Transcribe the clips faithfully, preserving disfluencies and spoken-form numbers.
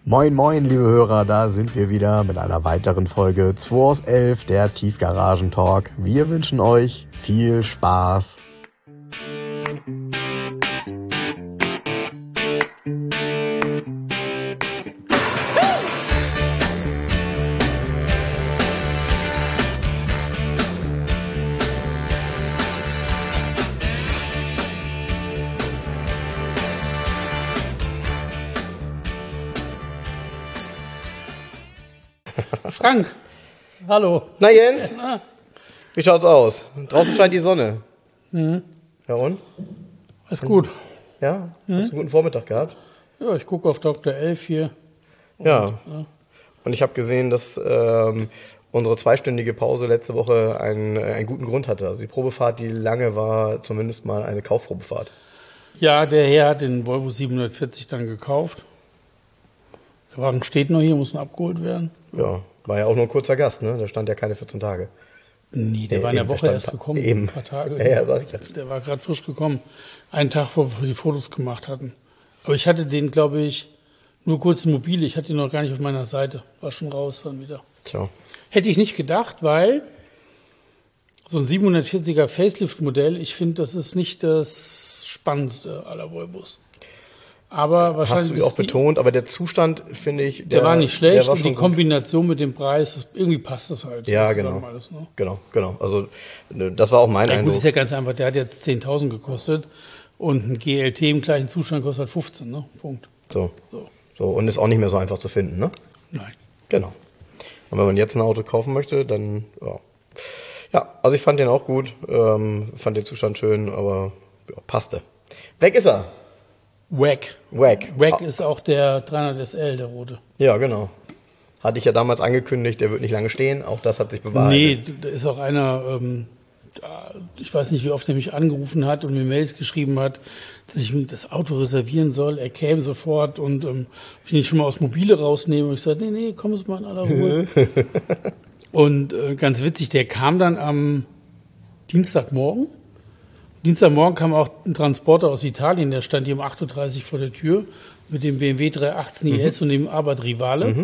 Moin moin, liebe Hörer, da sind wir wieder mit einer weiteren Folge zwei aus elf, der Tiefgaragen-Talk. Wir wünschen euch viel Spaß. Frank, hallo. Na Jens, Na. Wie schaut's aus? Draußen scheint die Sonne. Mhm. Ja und? Ist gut. Ja? Mhm. Hast du einen guten Vormittag gehabt? Ja, ich gucke auf Doktor elf hier. Und, ja. ja. Und ich habe gesehen, dass ähm, unsere zweistündige Pause letzte Woche einen, äh, einen guten Grund hatte. Also die Probefahrt, die lange war, zumindest mal eine Kaufprobefahrt. Ja, der Herr hat den Volvo siebenhundertvierzig dann gekauft. Der Wagen steht noch hier, muss noch abgeholt werden. Ja, war ja auch nur ein kurzer Gast, ne? Da stand ja keine vierzehn Tage. Nee, der nee, war in der eben, Woche stand, erst gekommen. Eben. Ein paar Tage. Ja, ja, sag ich ja. Der war gerade frisch gekommen. Einen Tag, wo wir die Fotos gemacht hatten. Aber ich hatte den, glaube ich, nur kurz mobil. Ich hatte ihn noch gar nicht auf meiner Seite. War schon raus dann wieder. Tja. Hätte ich nicht gedacht, weil so ein siebenhundertvierziger Facelift-Modell, ich finde, das ist nicht das Spannendste aller Volvos. Aber wahrscheinlich. Hast du auch betont, aber der Zustand, finde ich, der, der war nicht schlecht. Der war und die Kombination mit dem Preis, das, irgendwie passt das halt. Ja, genau. Alles, ne? Genau, genau. Also, das war auch mein ja, Eindruck. Gut, ist ja ganz einfach. Der hat jetzt zehntausend gekostet und ein G L T im gleichen Zustand kostet halt fünfzehn, ne? Punkt. So. so. So. Und ist auch nicht mehr so einfach zu finden, ne? Nein. Genau. Und wenn man jetzt ein Auto kaufen möchte, dann, ja. Ja, also ich fand den auch gut, ähm, fand den Zustand schön, aber ja, passte. Weg ist er. Wack. Wack. Wack ist auch der dreihundert S L, der rote. Ja, genau. Hatte ich ja damals angekündigt, der wird nicht lange stehen. Auch das hat sich bewahrheitet. Nee, da ist auch einer, ähm, ich weiß nicht, wie oft er mich angerufen hat und mir Mails geschrieben hat, dass ich das Auto reservieren soll. Er käme sofort und ähm, ich ihn schon mal aus Mobile rausnehme. Und ich sagte, nee, nee, komm es mal in aller Ruhe. Und äh, ganz witzig, der kam dann am Dienstagmorgen. Dienstagmorgen kam auch ein Transporter aus Italien, der stand hier um acht Uhr dreißig vor der Tür mit dem B M W dreihundertachtzehn I S mhm. und dem Abarth Rivale. Mhm.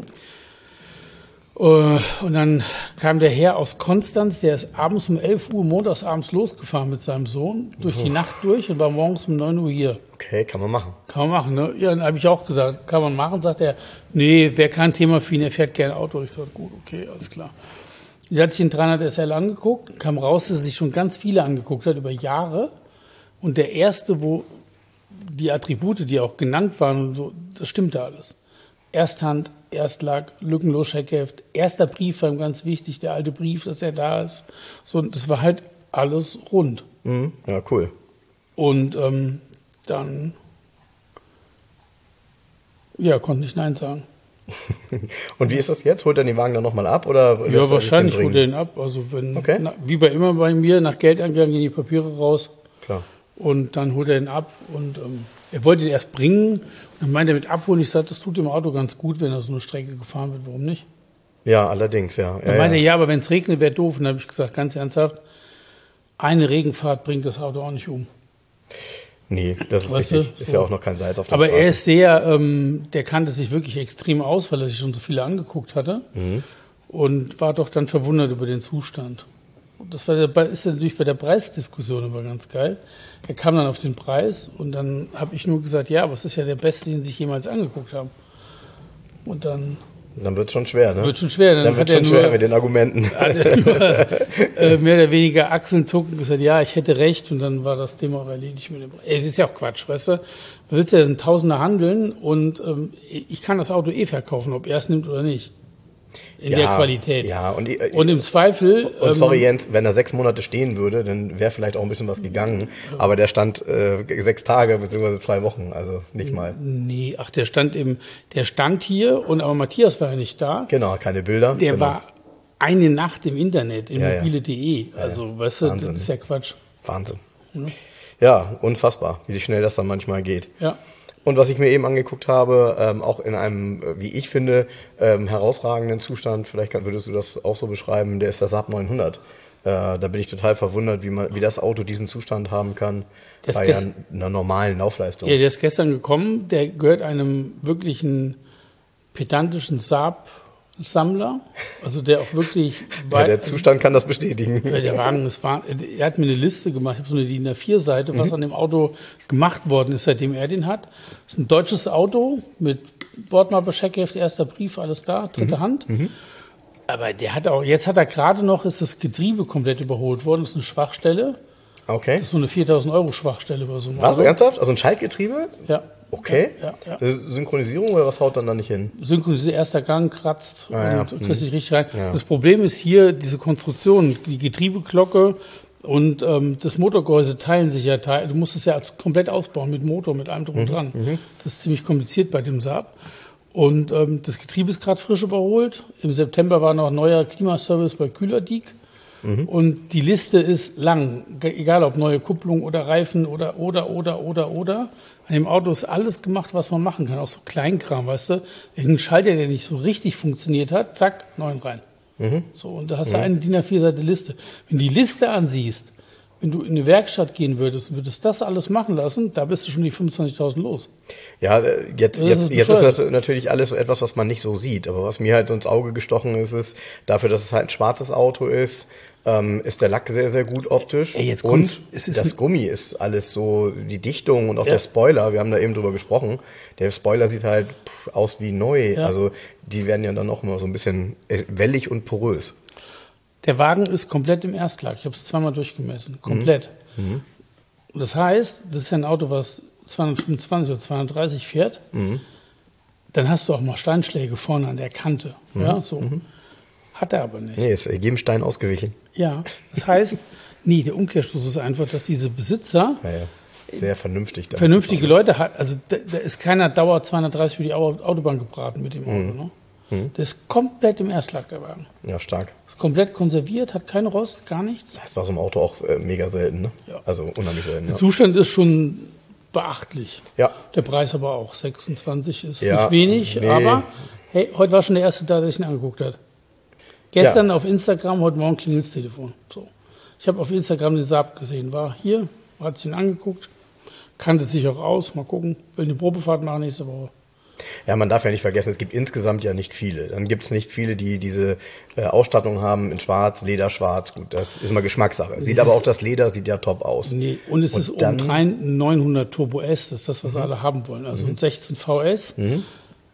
Uh, und dann kam der Herr aus Konstanz, der ist abends um elf Uhr montags abends losgefahren mit seinem Sohn, durch die Nacht durch und war morgens um neun Uhr hier. Okay, kann man machen. Kann man machen, ne? Ja, dann habe ich auch gesagt, kann man machen, sagt er, nee, wäre kein Thema für ihn, er fährt gerne Auto. Ich sage, gut, okay, alles klar. Er hat sich den dreihundert S L angeguckt, kam raus, dass er sich schon ganz viele angeguckt hat, über Jahre. Und der erste, wo die Attribute, die auch genannt waren, und so, das stimmte alles. Ersthand, Erstlack, lückenlos Scheckheft, erster Brief war ihm ganz wichtig, der alte Brief, dass er da ist. So, das war halt alles rund. Mhm. Ja, cool. Und ähm, dann, ja, konnte ich Nein sagen. Und wie ist das jetzt? Holt er den Wagen dann nochmal ab? Oder ja, wahrscheinlich holt er ihn ab. Also wenn, okay. na, wie bei immer bei mir, nach Geldeingang gehen die Papiere raus. Klar. Und dann holt er ihn ab. Und ähm, er wollte ihn erst bringen. Und dann meinte er mit abholen. Ich sagte, das tut dem Auto ganz gut, wenn er so eine Strecke gefahren wird. Warum nicht? Ja, allerdings, ja. Dann ja, meinte ja. er, ja, aber wenn es regnet, wäre doof. Und dann habe ich gesagt, ganz ernsthaft, eine Regenfahrt bringt das Auto auch nicht um. Nee, das ist weißt richtig. Du? Ist so. ja auch noch kein Salz auf der Aber Straße. er ist sehr, ähm, der kannte sich wirklich extrem aus, weil er sich schon so viele angeguckt hatte. Mhm. Und war doch dann verwundert über den Zustand. Und das war der, ist natürlich bei der Preisdiskussion immer ganz geil. Er kam dann auf den Preis und dann habe ich nur gesagt, ja, aber es ist ja der beste, den Sie sich jemals angeguckt haben. Und dann... Dann wird es schon schwer, ne? Wird schon schwer. Dann, dann wird schon schwer mit den Argumenten. Hat er nur, äh, mehr oder weniger Achseln zucken gesagt, ja, ich hätte recht. Und dann war das Thema auch erledigt mit dem. Ey, es ist ja auch Quatsch, weißt du? Du willst ja einen Tausender handeln und ähm, ich kann das Auto eh verkaufen, ob er es nimmt oder nicht. In ja, der Qualität. Ja, und, äh, und im Zweifel... Und ähm, sorry Jens, wenn er sechs Monate stehen würde, dann wäre vielleicht auch ein bisschen was gegangen. Aber der stand äh, sechs Tage bzw. zwei Wochen, also nicht mal. Nee, ach, der stand im, der stand hier und aber Matthias war ja nicht da. Genau, keine Bilder. Der genau. war eine Nacht im Internet, in ja, mobile punkt de. Ja. Also, ja. weißt du, Wahnsinn. das ist ja Quatsch. Wahnsinn. Ja, ja, unfassbar, wie schnell das dann manchmal geht. Ja. Und was ich mir eben angeguckt habe, ähm, auch in einem, wie ich finde, ähm, herausragenden Zustand, vielleicht kann, würdest du das auch so beschreiben, der ist der Saab neunhundert. Äh, da bin ich total verwundert, wie man, wie das Auto diesen Zustand haben kann Das bei ge- einer normalen Laufleistung. Ja, der ist gestern gekommen, der gehört einem wirklichen pedantischen Saab-Sammler, also der auch wirklich... Ja, der Zustand kann das bestätigen. Der Wagen ist... Er hat mir eine Liste gemacht, ich habe so eine D I N A vier Seite, mhm. was an dem Auto gemacht worden ist, seitdem er den hat. Das ist ein deutsches Auto mit Bordmappe, Scheckheft, erster Brief, alles da, dritte mhm. Hand. Mhm. Aber der hat auch... Jetzt hat er gerade noch, ist das Getriebe komplett überholt worden, das ist eine Schwachstelle. Okay. Das ist so eine viertausend Euro Schwachstelle bei so einem Auto. Was, ernsthaft? Also ein Schaltgetriebe? Ja. Okay. Ja, ja, ja. Synchronisierung oder was haut dann da nicht hin? Synchronisierung, erster Gang, kratzt ah, ja. und du kriegst dich richtig rein. Ja. Das Problem ist hier, diese Konstruktion, die Getriebeglocke und ähm, das Motorgehäuse teilen sich ja. Teil, du musst es ja komplett ausbauen mit Motor, mit allem drum und dran. Mhm. Das ist ziemlich kompliziert bei dem Saab. Und ähm, das Getriebe ist gerade frisch überholt. Im September war noch ein neuer Klimaservice bei Kühlerdiek. Mhm. Und die Liste ist lang, egal ob neue Kupplung oder Reifen oder, oder, oder, oder, oder. An dem Auto ist alles gemacht, was man machen kann, auch so Kleinkram, weißt du. Irgendein Schalter, der nicht so richtig funktioniert hat, zack, neuen rein. Mhm. So, und da hast du mhm. eine D I N A vier Seite Liste. Wenn du die Liste ansiehst, wenn du in eine Werkstatt gehen würdest und würdest das alles machen lassen, da bist du schon die fünfundzwanzigtausend los. Ja, jetzt, jetzt, ist, jetzt ist das natürlich alles so etwas, was man nicht so sieht. Aber was mir halt ins Auge gestochen ist, ist, dafür, dass es halt ein schwarzes Auto ist, ähm, ist der Lack sehr, sehr gut optisch. Ey, jetzt und es ist das Gummi ist alles so, die Dichtung und auch ja. der Spoiler, wir haben da eben drüber gesprochen, der Spoiler sieht halt pff, aus wie neu. Ja. Also die werden ja dann auch immer so ein bisschen wellig und porös. Der Wagen ist komplett im Erstlack. Ich habe es zweimal durchgemessen. Komplett. Mhm. Das heißt, das ist ja ein Auto, was zweihundertfünfundzwanzig oder zweihundertdreißig fährt. Mhm. Dann hast du auch mal Steinschläge vorne an der Kante. Mhm. Ja, so. Mhm. Hat er aber nicht. Nee, ist jedem Stein ausgewichen. Ja, das heißt, nee, der Umkehrschluss ist einfach, dass diese Besitzer ja, ja. sehr vernünftig da vernünftige Leute hat. Also da, da ist keiner Dauer zweihundertdreißig über die Autobahn gebraten mit dem Auto. Mhm. Ne? Mhm. Der ist komplett im Erstlack, der Wagen. Ja, stark. Ist komplett konserviert, hat keinen Rost, gar nichts. Das war so im Auto auch äh, mega selten, ne? Ja. Also unheimlich selten. Der ja. Zustand ist schon beachtlich. Ja. Der Preis aber auch. sechsundzwanzig ist ja, nicht wenig, nee. aber hey, heute war schon der erste da, der sich ihn angeguckt hat. Gestern ja. auf Instagram, heute Morgen klingelt das Telefon. So. Ich habe auf Instagram den Saab gesehen, war hier, hat sich ihn angeguckt, kannte sich auch aus, mal gucken, will eine Probefahrt machen nächste Woche. Ja, man darf ja nicht vergessen, es gibt insgesamt ja nicht viele. Dann gibt es nicht viele, die diese äh, Ausstattung haben in schwarz, Lederschwarz. Gut, das ist immer Geschmackssache. Sieht aber auch das Leder, sieht ja top aus. Nee, und es und ist obendrein ein neunhundert Turbo S, das ist das, was mhm. alle haben wollen. Also mhm. ein sechzehn V S, mhm.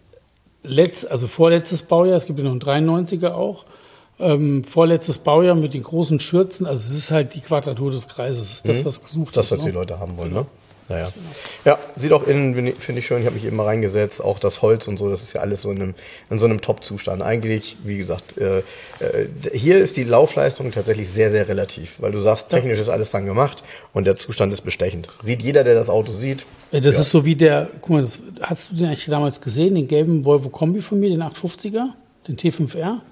Letz, also vorletztes Baujahr, es gibt ja noch einen dreiundneunziger auch. Ähm, vorletztes Baujahr mit den großen Schürzen, also es ist halt die Quadratur des Kreises, das ist das, was gesucht das, ist. Das, was ne? die Leute haben wollen, ne? Naja. Ja, sieht auch innen, finde ich schön, ich habe mich eben mal reingesetzt, auch das Holz und so, das ist ja alles so in einem, in so einem Top-Zustand. Eigentlich, wie gesagt, äh, äh, hier ist die Laufleistung tatsächlich sehr, sehr relativ, weil du sagst, technisch ist alles dann gemacht und der Zustand ist bestechend. Sieht jeder, der das Auto sieht. Das ja. ist so wie der, guck mal, das, hast du den eigentlich damals gesehen, den gelben Volvo Kombi von mir, den achthundertfünfziger, den T fünf R?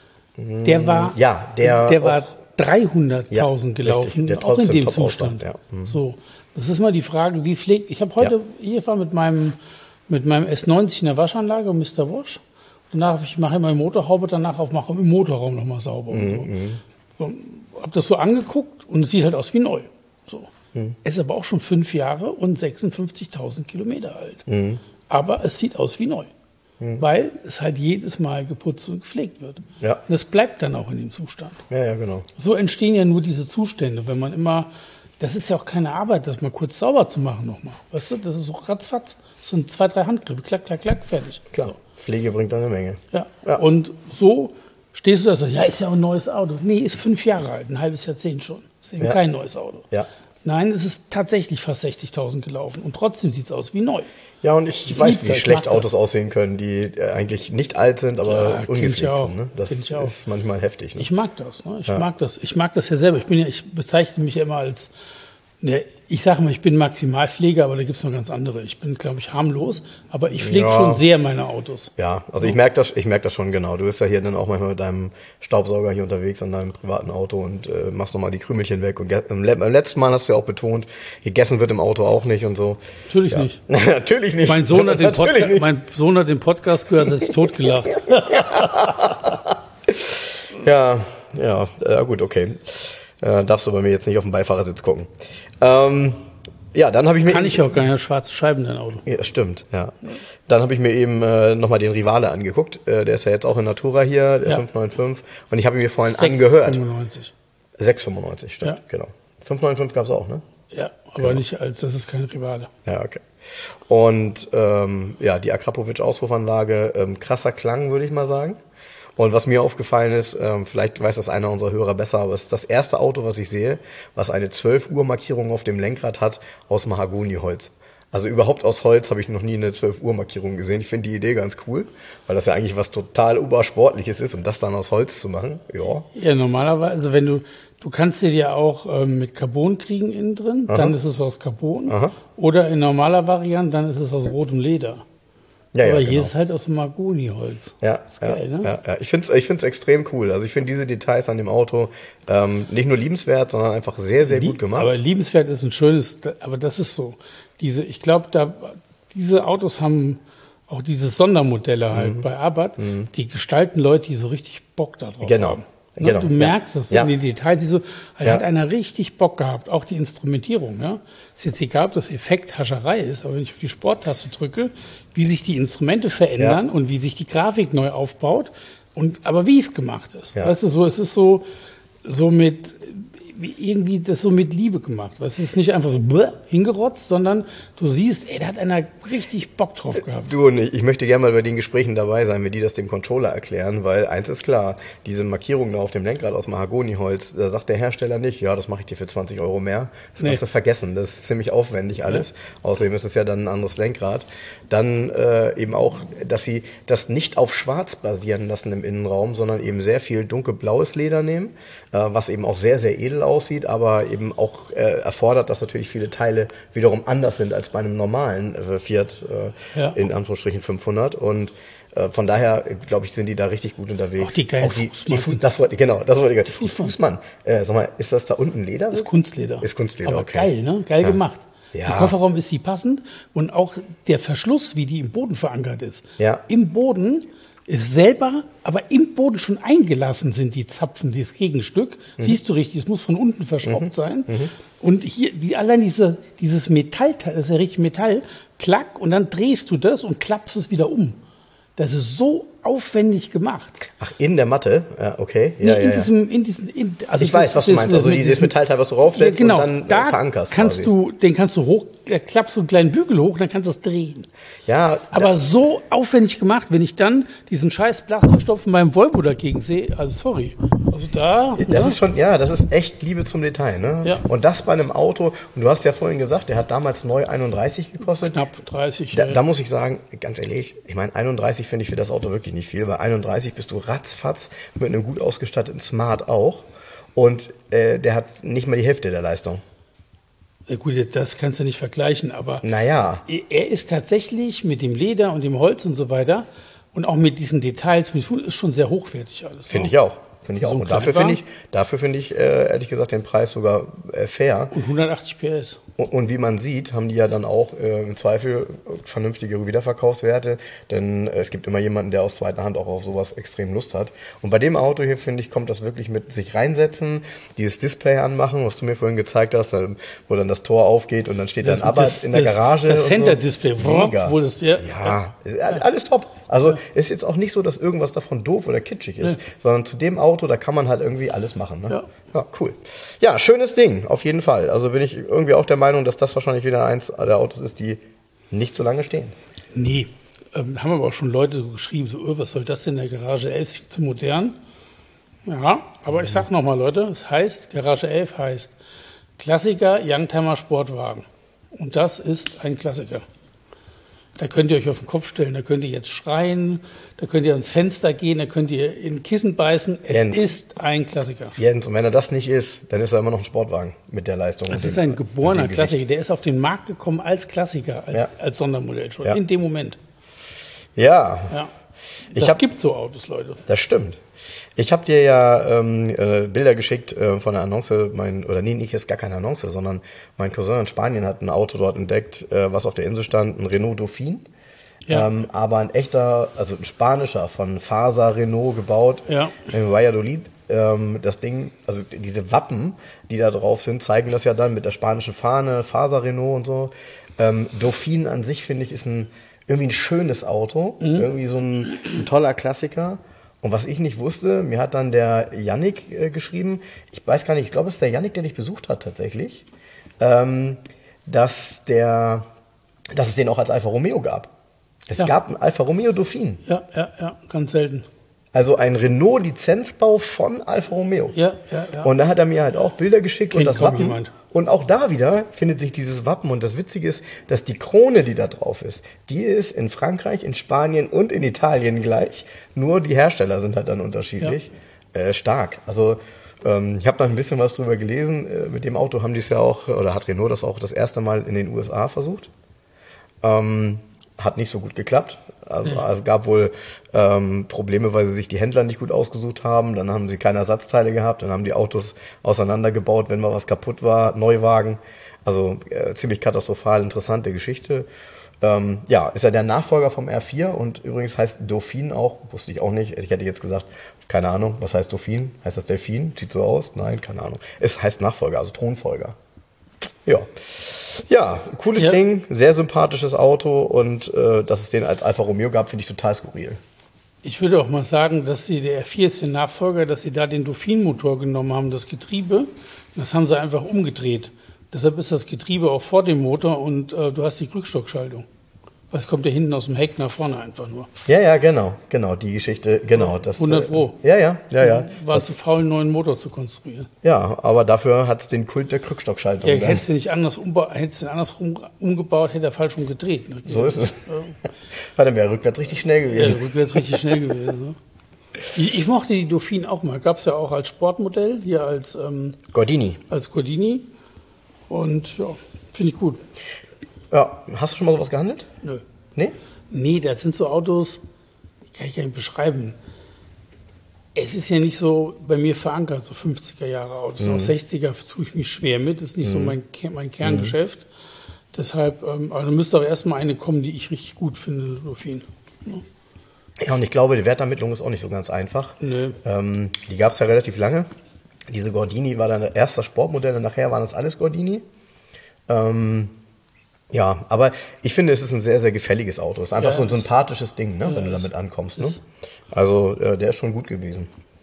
Der war, ja, der, der war dreihunderttausend ja, gelaufen, richtig, der auch in dem Zustand. Ja. Mhm. So, das ist mal die Frage, wie pflegt. Ich habe heute ja. hier war mit meinem mit meinem S neunzig in der Waschanlage, Mister Wash. Danach ich mache ich meine Motorhaube, danach auch mache im Motorraum nochmal sauber mhm. und so. so habe das so angeguckt und es sieht halt aus wie neu. So, mhm. es ist aber auch schon fünf Jahre und sechsundfünfzigtausend Kilometer alt. Mhm. Aber es sieht aus wie neu. Mhm. Weil es halt jedes Mal geputzt und gepflegt wird. Ja. Und das bleibt dann auch in dem Zustand. Ja, ja, genau. So entstehen ja nur diese Zustände, wenn man immer, das ist ja auch keine Arbeit, das mal kurz sauber zu machen nochmal. Weißt du, das ist so ratzfatz, das sind zwei, drei Handgriffe, klack, klack, klack, fertig. Klar, so. Pflege bringt eine Menge. Ja. ja, und so stehst du da so, ja, ist ja ein neues Auto. Nee, ist fünf Jahre alt, ein halbes Jahrzehnt schon. Ist eben ja. kein neues Auto. Ja. Nein, es ist tatsächlich fast sechzigtausend gelaufen und trotzdem sieht es aus wie neu. Ja, und ich, ich weiß, wie das, schlecht Autos das. aussehen können, die äh, eigentlich nicht alt sind, aber ja, ungepflegt sind. Ne? Das ist manchmal heftig. Ne? Ich mag das. Ne? Ich ja. mag das. Ich mag das ja selber. Ich bin ja, ich bezeichne mich ja immer als, ne, ich sage mal, ich bin Maximalpfleger, aber da gibt es noch ganz andere. Ich bin, glaube ich, harmlos, aber ich pflege ja. schon sehr meine Autos. Ja, also ich merke das, ich merke das schon genau. Du bist ja hier dann auch manchmal mit deinem Staubsauger hier unterwegs an deinem privaten Auto und äh, machst nochmal die Krümelchen weg. Und beim letzten Mal hast du ja auch betont, gegessen wird im Auto auch nicht und so. Natürlich ja. nicht. Natürlich nicht. Mein Sohn, hat den Podca- mein Sohn hat den Podcast gehört, hat sich totgelacht. ja, ja, ja, gut, okay. Äh, darfst du bei mir jetzt nicht auf den Beifahrersitz gucken. Ähm, ja, dann habe ich mir... Kann ich auch gar nicht, schwarze Scheiben, dein Auto. Ja, stimmt, ja. Dann habe ich mir eben äh, nochmal den Rivale angeguckt. Äh, der ist ja jetzt auch in Natura hier, der Ja. fünf neun fünf. Und ich habe ihn mir vorhin sechs angehört. fünfundneunzig. sechs fünfundneunzig, stimmt, Ja. genau. fünf neun fünf gab es auch, ne? Ja, aber Genau. nicht als, das ist kein Rivale. Ja, okay. Und ähm, ja, die Akrapovic-Auspuffanlage, ähm, krasser Klang, würde ich mal sagen. Und was mir aufgefallen ist, ähm, vielleicht weiß das einer unserer Hörer besser, aber es ist das erste Auto, was ich sehe, was eine zwölf Uhr Markierung auf dem Lenkrad hat aus Mahagoniholz. Also überhaupt aus Holz habe ich noch nie eine zwölf Uhr Markierung gesehen. Ich finde die Idee ganz cool, weil das ja eigentlich was total obersportliches ist, um das dann aus Holz zu machen. Ja. Ja, normalerweise, wenn du, du kannst dir ja auch ähm, mit Carbon kriegen innen drin, Aha. dann ist es aus Carbon. Aha. Oder in normaler Variante, dann ist es aus rotem Leder. Ja, aber ja, hier genau. ist halt aus Mahagoniholz. Ja, ist geil, ja, ne? ja, ja. Ich finde es ich find's extrem cool. Also ich finde diese Details an dem Auto ähm, nicht nur liebenswert, sondern einfach sehr, sehr gut gemacht. Aber liebenswert ist ein schönes, aber das ist so. Diese, ich glaube, da diese Autos haben auch diese Sondermodelle halt Mhm. bei Abarth, die gestalten Leute, die so richtig Bock darauf Genau. haben. Ne? Genau. Du merkst Ja. das so Ja. in den Details. Die so, da Ja. hat einer richtig Bock gehabt, auch die Instrumentierung. Ja? Ist jetzt egal, ob das Effekthascherei ist, aber wenn ich auf die Sporttaste drücke, wie sich die Instrumente verändern Ja. und wie sich die Grafik neu aufbaut, und aber wie es gemacht ist. Ja. Weißt du, so, es ist so, so mit, wie irgendwie das so mit Liebe gemacht. Es ist nicht einfach so bläh, hingerotzt, sondern du siehst, ey, da hat einer richtig Bock drauf gehabt. Du und ich, ich möchte gerne mal bei den Gesprächen dabei sein, wenn die das dem Controller erklären, weil eins ist klar, diese Markierung da auf dem Lenkrad aus Mahagoniholz, da sagt der Hersteller nicht, ja, das mache ich dir für zwanzig Euro mehr. Das Nee. kannst du vergessen, das ist ziemlich aufwendig alles. Außerdem ist es ja dann ein anderes Lenkrad. Dann äh, eben auch, dass sie das nicht auf schwarz basieren lassen im Innenraum, sondern eben sehr viel dunkelblaues Leder nehmen, äh, was eben auch sehr, sehr edel aussieht, aber eben auch äh, erfordert, dass natürlich viele Teile wiederum anders sind als bei einem normalen äh, Fiat äh, Ja. in Anführungsstrichen fünfhundert und äh, von daher, äh, glaube ich, sind die da richtig gut unterwegs. Auch die geilen die, Fußmatten. die Fuß, das wollte, genau, das wollte ich gerade. Die Fußmann. Äh, sag mal, ist das da unten Leder? Ist Kunstleder. Ist Kunstleder, Aber okay. geil, ne? Geil Ja. gemacht. Ja. Der Kofferraum ist sie passend und auch der Verschluss, wie die im Boden verankert ist. Ja. Im Boden ist selber, aber im Boden schon eingelassen sind die Zapfen, dieses Gegenstück. Mhm. Siehst du richtig, es muss von unten verschraubt sein. Und hier, die, allein diese, dieses Metallteil, das ist ja richtig Metall, klack, und dann drehst du das und klappst es wieder um. Das ist so aufwendig gemacht. Ach, in der Matte? Ja, okay. Nee, Ja, in ja, ja. diesem, in diesen, in, also Ich weiß, was du meinst. Also dieses Metallteil, was du raufsetzt ja, genau, und dann äh, da verankerst kannst quasi. du, den kannst du hoch, da klappst du einen kleinen Bügel hoch, dann kannst du es drehen. Ja, Aber so aufwendig gemacht, wenn ich dann diesen scheiß Plastikstoff in meinem Volvo dagegen sehe, also sorry. Also da, das ne? ist schon, ja, das ist echt Liebe zum Detail, ne? Ja. Und das bei einem Auto, und du hast ja vorhin gesagt, der hat damals neu einunddreißig gekostet. knapp dreißig. Da, äh, da muss ich sagen, ganz ehrlich, ich meine, einunddreißig finde ich für das Auto wirklich nicht viel, weil einunddreißig bist du ratzfatz mit einem gut ausgestatteten Smart auch. Und äh, der hat nicht mal die Hälfte der Leistung. ja, gut, das kannst du nicht vergleichen, aber Naja, er ist tatsächlich mit dem Leder und dem Holz und so weiter und auch mit diesen Details, mit, ist schon sehr hochwertig alles. finde ne? ich auch. Finde ich auch. So ein Und dafür Kleinwagen? finde ich, dafür finde ich, äh, ehrlich gesagt, den Preis sogar äh, fair. Und hundertachtzig P S. Und, und wie man sieht, haben die ja dann auch äh, im Zweifel vernünftige Wiederverkaufswerte, denn äh, es gibt immer jemanden, der aus zweiter Hand auch auf sowas extrem Lust hat. Und bei dem Auto hier, finde ich, kommt das wirklich mit sich reinsetzen, dieses Display anmachen, was du mir vorhin gezeigt hast, dann, wo dann das Tor aufgeht und dann steht dann Abarth das- in der das- Garage. das und Center-Display, so. Mega. wo das- ja. ja, ist alles top. Also ist jetzt auch nicht so, dass irgendwas davon doof oder kitschig ist, sondern zu dem Auto, da kann man halt irgendwie alles machen. Ne? Ja. Ja, cool. Ja, schönes Ding, auf jeden Fall. Also bin ich irgendwie auch der Meinung, dass das wahrscheinlich wieder eins der Autos ist, die nicht so lange stehen. Nee, ähm, haben aber auch schon Leute so geschrieben, so, öh, was soll das denn in der Garage elf, viel zu modern. Ja, aber ich sag nochmal, Leute, es heißt, Garage elf heißt Klassiker Youngtimer Sportwagen. Und das ist ein Klassiker. Da könnt ihr euch auf den Kopf stellen, da könnt ihr jetzt schreien, da könnt ihr ans Fenster gehen, da könnt ihr in Kissen beißen. Es Jens. ist ein Klassiker. Jens, und wenn er das nicht ist, dann ist er immer noch ein Sportwagen mit der Leistung. Es und ist dem- ein geborener und dem Klassiker. Gewicht. Der ist auf den Markt gekommen als Klassiker, als, Ja. als Sondermodell schon, Ja. in dem Moment. Ja, Ja. Ich Das hab- gibt so Autos, Leute. das stimmt. Ich habe dir ja ähm, äh, Bilder geschickt äh, von der Annonce, mein, oder nee, nicht, ist gar keine Annonce, sondern mein Cousin in Spanien hat ein Auto dort entdeckt, äh, was auf der Insel stand, ein Renault Dauphine. Ja. Ähm, aber ein echter, also ein spanischer, von Fasa Renault gebaut, Ja. in Valladolid. ähm, das Ding, also diese Wappen, die da drauf sind, zeigen das ja dann mit der spanischen Fahne, Faser Renault und so. Ähm, Dauphine an sich, finde ich, ist ein irgendwie ein schönes Auto, mhm. irgendwie so ein, ein toller Klassiker. Und was ich nicht wusste, mir hat dann der Yannick äh, geschrieben, ich weiß gar nicht, ich glaube, es ist der Yannick, der dich besucht hat tatsächlich, ähm, dass, der, dass es den auch als Alfa Romeo gab. Es ja. gab einen Alfa Romeo Dauphine. Ja, ja, ja, ganz selten. Also ein Renault-Lizenzbau von Alfa Romeo. Ja, ja, ja. Und da hat er mir halt auch Bilder geschickt Kennt und das kaum Wappen. jemand. Und auch da wieder findet sich dieses Wappen. Und das Witzige ist, dass die Krone, die da drauf ist, die ist in Frankreich, in Spanien und in Italien gleich. Nur die Hersteller sind halt dann unterschiedlich. Ja. Äh, stark. Also ähm, ich habe da ein bisschen was drüber gelesen. Äh, mit dem Auto haben die es ja auch, oder hat Renault das auch das erste Mal in den U S A versucht. Ähm, hat nicht so gut geklappt. Also, ja. also gab wohl ähm, Probleme, weil sie sich die Händler nicht gut ausgesucht haben. Dann haben sie keine Ersatzteile gehabt. Dann haben die Autos auseinandergebaut, wenn mal was kaputt war. Neuwagen. Also äh, ziemlich katastrophal, interessante Geschichte. Ähm, ja, ist ja der Nachfolger vom R vier und übrigens heißt Dauphine auch, wusste ich auch nicht. Ich hätte jetzt gesagt, keine Ahnung, was heißt Dauphine? Heißt das Delfin? Sieht so aus? Nein, keine Ahnung. Es heißt Nachfolger, also Thronfolger. Ja. Ja, cooles ja. Ding, sehr sympathisches Auto und äh, dass es den als Alfa Romeo gab, finde ich total skurril. Ich würde auch mal sagen, dass sie, der R vier ist der Nachfolger, dass sie da den Dauphine-Motor genommen haben, das Getriebe, das haben sie einfach umgedreht. Deshalb ist das Getriebe auch vor dem Motor und äh, du hast die Rückstockschaltung. Was kommt ja hinten aus dem Heck nach vorne einfach nur. Ja, ja, genau, genau, die Geschichte, genau. Das, hundert Pro. Äh, ja, ja, ja, ja. War das, zu faul, einen neuen Motor zu konstruieren. Ja, aber dafür hat es den Kult der Krückstockschaltung. Ja, hättest du nicht anders umba- hättest du andersrum umgebaut, hätte er falsch umgedreht. Ne? So ist es. War dann wäre rückwärts richtig schnell gewesen. Ja, rückwärts richtig schnell gewesen. Ne? Ich, ich mochte die Dauphine auch mal. Gab es ja auch als Sportmodell, hier als ähm, Gordini. Als Gordini. Und ja, finde ich gut. Ja, hast du schon mal sowas gehandelt? Nö. Nee? Nee, das sind so Autos, die kann ich gar nicht beschreiben. Es ist ja nicht so bei mir verankert, so fünfziger Jahre Autos. Mhm. Auch sechziger tue ich mich schwer mit, das ist nicht mhm. so mein, mein Kerngeschäft. Mhm. Deshalb, ähm, aber da müsste auch erstmal eine kommen, die ich richtig gut finde, Dauphine. Ja. Ja, und ich glaube, die Wertermittlung ist auch nicht so ganz einfach. Nee. Ähm, die gab es ja relativ lange. Diese Gordini war dann das erste Sportmodell und nachher waren das alles Gordini. Ähm, ja, aber ich finde, es ist ein sehr, sehr gefälliges Auto. Es ist einfach ja, so ein sympathisches Ding, ne, ja, wenn du damit ankommst. Ne? Also äh, der ist schon gut gewesen.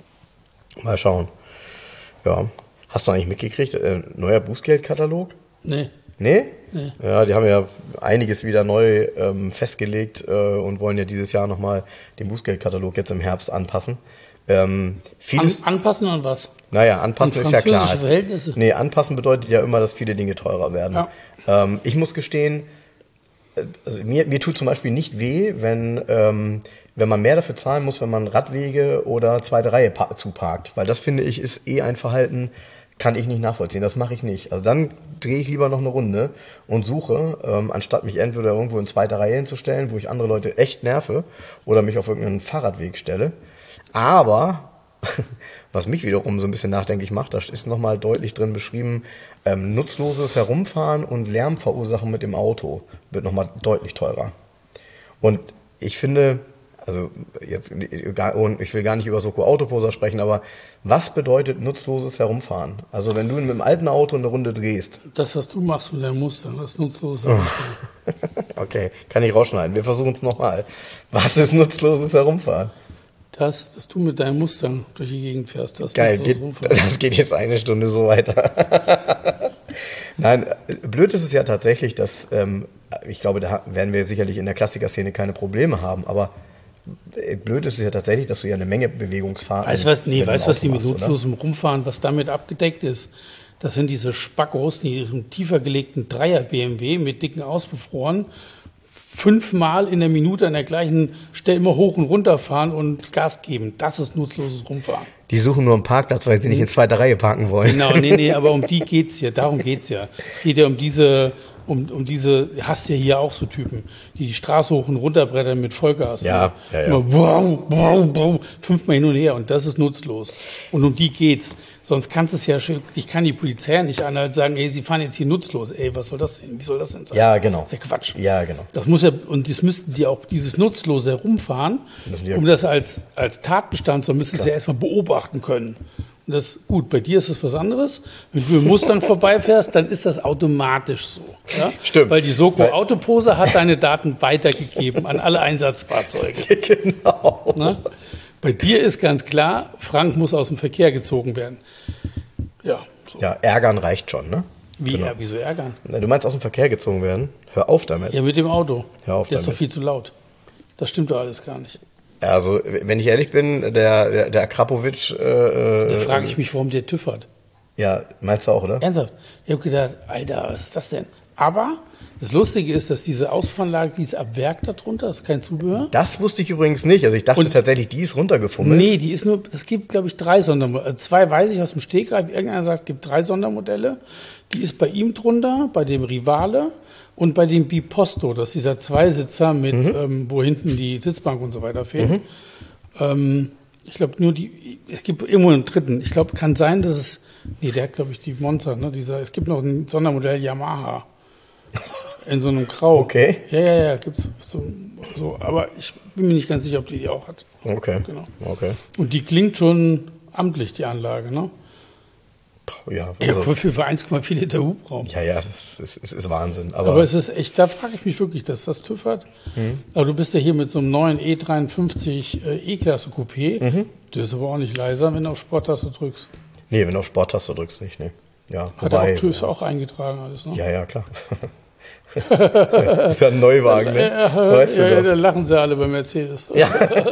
Mal schauen. Ja. Hast du eigentlich mitgekriegt, äh, neuer Bußgeldkatalog? Nee. Nee? Nee. Ja, die haben ja einiges wieder neu ähm, festgelegt äh, und wollen ja dieses Jahr nochmal den Bußgeldkatalog jetzt im Herbst anpassen. Ähm, vieles, An, anpassen an was? Naja, anpassen ist ja klar. Verhältnisse? Nee, anpassen bedeutet ja immer, dass viele Dinge teurer werden. Ja. Ähm, ich muss gestehen, also mir, mir tut zum Beispiel nicht weh, wenn, ähm, wenn man mehr dafür zahlen muss, wenn man Radwege oder zweite Reihe pa- zuparkt. Weil das, finde ich, ist eh ein Verhalten, kann ich nicht nachvollziehen. Das mache ich nicht. Also dann drehe ich lieber noch eine Runde und suche, ähm, anstatt mich entweder irgendwo in zweite Reihe hinzustellen, wo ich andere Leute echt nerve, oder mich auf irgendeinen Fahrradweg stelle. Aber was mich wiederum so ein bisschen nachdenklich macht, da ist nochmal deutlich drin beschrieben, ähm, nutzloses Herumfahren und Lärmverursachen mit dem Auto wird nochmal deutlich teurer. Und ich finde, also jetzt, ich will gar nicht über Soko Autoposer sprechen, aber was bedeutet nutzloses Herumfahren? Also wenn du mit dem alten Auto eine Runde drehst. Das, was du machst mit deinem Muster, das ist nutzloses Herumfahren. Okay, kann ich rausschneiden. Wir versuchen es nochmal. Was ist nutzloses Herumfahren? Das, dass du mit deinem Mustang durch die Gegend fährst. Das Geil, geht, das geht jetzt eine Stunde so weiter. Nein, blöd ist es ja tatsächlich, dass, ähm, ich glaube, da werden wir sicherlich in der Klassiker-Szene keine Probleme haben, aber blöd ist es ja tatsächlich, dass du ja eine Menge Bewegungsfahrten... Weißt du was, nee, weißt, was die mit nutzlosem Rumfahren, was damit abgedeckt ist? Das sind diese Spackos, die im tiefer gelegten Dreier-B M W mit dicken Auspuffrohren fünfmal in der Minute an der gleichen Stelle immer hoch und runter fahren und Gas geben. Das ist nutzloses Rumfahren. Die suchen nur einen Parkplatz, weil sie nicht in zweiter Reihe parken wollen. Genau, nee, nee, aber um die geht's ja, darum geht's ja. Es geht ja um diese, um, um diese, hast ja hier auch so Typen, die die Straße hoch und runter brettern mit Vollgas. Ja, ja, ja. Immer wow, wow, wow, fünfmal hin und her und das ist nutzlos. Und um die geht's. Sonst kannst du es ja, ich kann die Polizei nicht anhalten und sagen, ey, sie fahren jetzt hier nutzlos. Ey, was soll das denn? Wie soll das denn sein? Ja, genau. Das ist ja Quatsch. Ja, genau. Das muss ja, und das müssten die auch, dieses nutzlose Herumfahren, um das als, als Tatbestand, so müssen sie ja erstmal beobachten können. Und das gut, bei dir ist es was anderes. Wenn du mit Mustang vorbeifährst, dann ist das automatisch so. Ja? Stimmt. Weil die Soko Autopose hat deine Daten weitergegeben an alle Einsatzfahrzeuge. Genau. Ne? Bei dir ist ganz klar, Frank muss aus dem Verkehr gezogen werden. Ja, so. Ja, ärgern reicht schon, ne? Wie, Genau. ja, wieso ärgern? Na, du meinst aus dem Verkehr gezogen werden? Hör auf damit. Ja, mit dem Auto. Hör auf Der ist doch damit. viel zu laut. Das stimmt doch alles gar nicht. Also, wenn ich ehrlich bin, der, der, der Akrapovic. Äh, Da frage ich mich, warum der TÜV hat. Ja, meinst du auch, oder? Ernsthaft? Ich habe gedacht, Alter, was ist das denn? Aber das Lustige ist, dass diese Auspuffanlage, die ist ab Werk darunter, ist kein Zubehör. Das wusste ich übrigens nicht. Also ich dachte Und- tatsächlich, die ist runtergefummelt. Nee, die ist nur, es gibt, glaube ich, drei Sondermodelle. Zwei weiß ich aus dem Stegreif. Irgendeiner sagt, es gibt drei Sondermodelle. Die ist bei ihm drunter, bei dem Rivale und bei dem Biposto. Das ist dieser Zweisitzer mit, Mhm. ähm, wo hinten die Sitzbank und so weiter fehlt. Ähm, ich glaube, nur die, es gibt irgendwo einen dritten. Ich glaube, kann sein, dass es, nee, der hat, glaube ich, die Monster, ne? Dieser, es gibt noch ein Sondermodell Yamaha. In so einem Grau. Okay. Ja, ja, ja, gibt's so, so. Aber ich bin mir nicht ganz sicher, ob die die auch hat. Okay. Genau. Okay. Und die klingt schon amtlich, die Anlage, ne? Ja, Ja, also, für, für eins Komma vier Liter Hubraum. ja, ja, es ist, es ist, es ist Wahnsinn. Aber, Aber es ist echt, da frage ich mich wirklich, dass das TÜV hat. Mhm. Aber du bist ja hier mit so einem neuen E dreiundfünfzig äh, E-Klasse Coupé. Mhm. Der ist aber auch nicht leiser, wenn du auf Sporttaste drückst. nee, wenn du auf Sporttaste drückst, nicht. Nee. Ja, Hat er auch TÜV auch eingetragen alles, ne? Ja, ja, klar. Das ist ja ein Neuwagen, ne? Weißt du ja, ja, da doch. lachen sie alle bei Mercedes. Ja.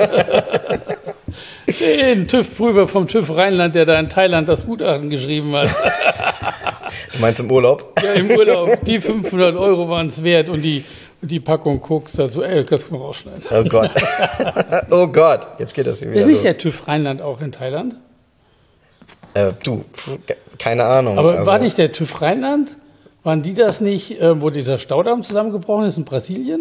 Den TÜV-Prüfer vom TÜV Rheinland, der da in Thailand das Gutachten geschrieben hat. Du meinst im Urlaub? Ja, im Urlaub. Die fünfhundert Euro waren es wert und die, und die Packung Koks dazu. Ey, das kann man rausschneiden. Oh Gott. Oh Gott. Jetzt geht das hier wieder Ist nicht los. der TÜV Rheinland auch in Thailand? Äh, du, pf, keine Ahnung. Aber also, war nicht der TÜV Rheinland? Waren die das nicht, äh, wo dieser Staudamm zusammengebrochen ist in Brasilien?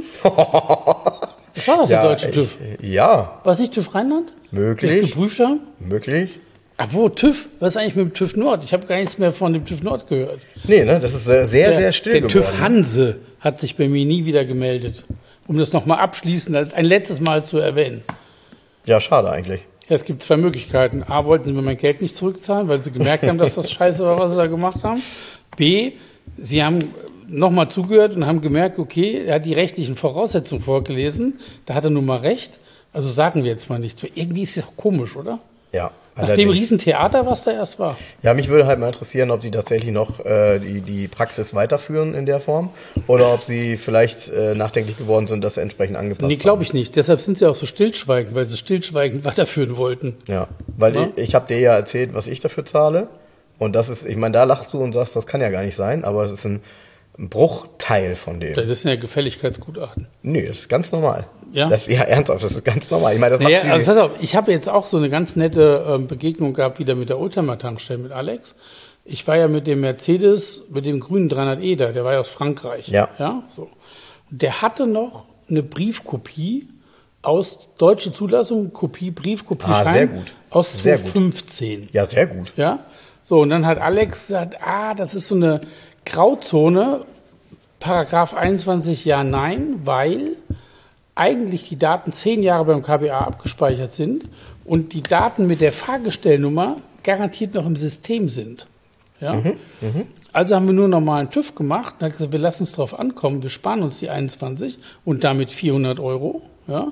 Das war doch der ja, deutsche TÜV. Ich, ja, War es nicht TÜV Rheinland? Die es möglich. geprüft haben? Möglich. Ach wo, TÜV? Was ist eigentlich mit dem TÜV Nord? Ich habe gar nichts mehr von dem TÜV Nord gehört. Nee, ne, das ist sehr, sehr, Der, sehr still der geworden. TÜV Hanse hat sich bei mir nie wieder gemeldet. Um das nochmal abschließend ein letztes Mal zu erwähnen. Ja, schade eigentlich. Ja, es gibt zwei Möglichkeiten. A, wollten sie mir mein Geld nicht zurückzahlen, weil sie gemerkt haben, dass das scheiße war, was sie da gemacht haben. B, sie haben nochmal zugehört und haben gemerkt, okay, er hat die rechtlichen Voraussetzungen vorgelesen. Da hat er nun mal recht. Also sagen wir jetzt mal nichts. Irgendwie ist es auch komisch, oder? Ja. Nach dem allerdings. Riesentheater, was da erst war. Ja, mich würde halt mal interessieren, ob die tatsächlich noch äh, die, die Praxis weiterführen in der Form oder ob sie vielleicht äh, nachdenklich geworden sind, dass sie entsprechend angepasst Nee, glaube ich nicht. Deshalb sind sie auch so stillschweigend, weil sie stillschweigend weiterführen wollten. haben. Ja, weil Ja. ich, ich habe dir ja erzählt, was ich dafür zahle und das ist, ich meine, da lachst du und sagst, das kann ja gar nicht sein, aber es ist ein, ein Bruchteil von dem. Das sind ja Gefälligkeitsgutachten. Nee, das ist ganz normal. Ja? Das, ja, ernsthaft, das ist ganz normal. Ich meine, das Naja, macht also pass auf, ich habe jetzt auch so eine ganz nette ähm, Begegnung gehabt wieder mit der Oldtimer-Tankstelle mit Alex. Ich war ja mit dem Mercedes, mit dem grünen dreihundert E da, der war ja aus Frankreich. Ja. Ja, so. Und der hatte noch eine Briefkopie aus deutsche Zulassung, Kopie, Briefkopie, Ah, Schein sehr gut. aus Sehr gut. zweitausendfünfzehn. ja, sehr gut. Ja, so, und dann hat Alex gesagt, ah, das ist so eine Grauzone, Paragraph einundzwanzig, ja, nein, weil eigentlich die Daten zehn Jahre beim K B A abgespeichert sind und die Daten mit der Fahrgestellnummer garantiert noch im System sind. Ja? Also haben wir nur normalen TÜV gemacht und hat gesagt, wir lassen es drauf ankommen, wir sparen uns die einundzwanzig und damit vierhundert Euro. Ja?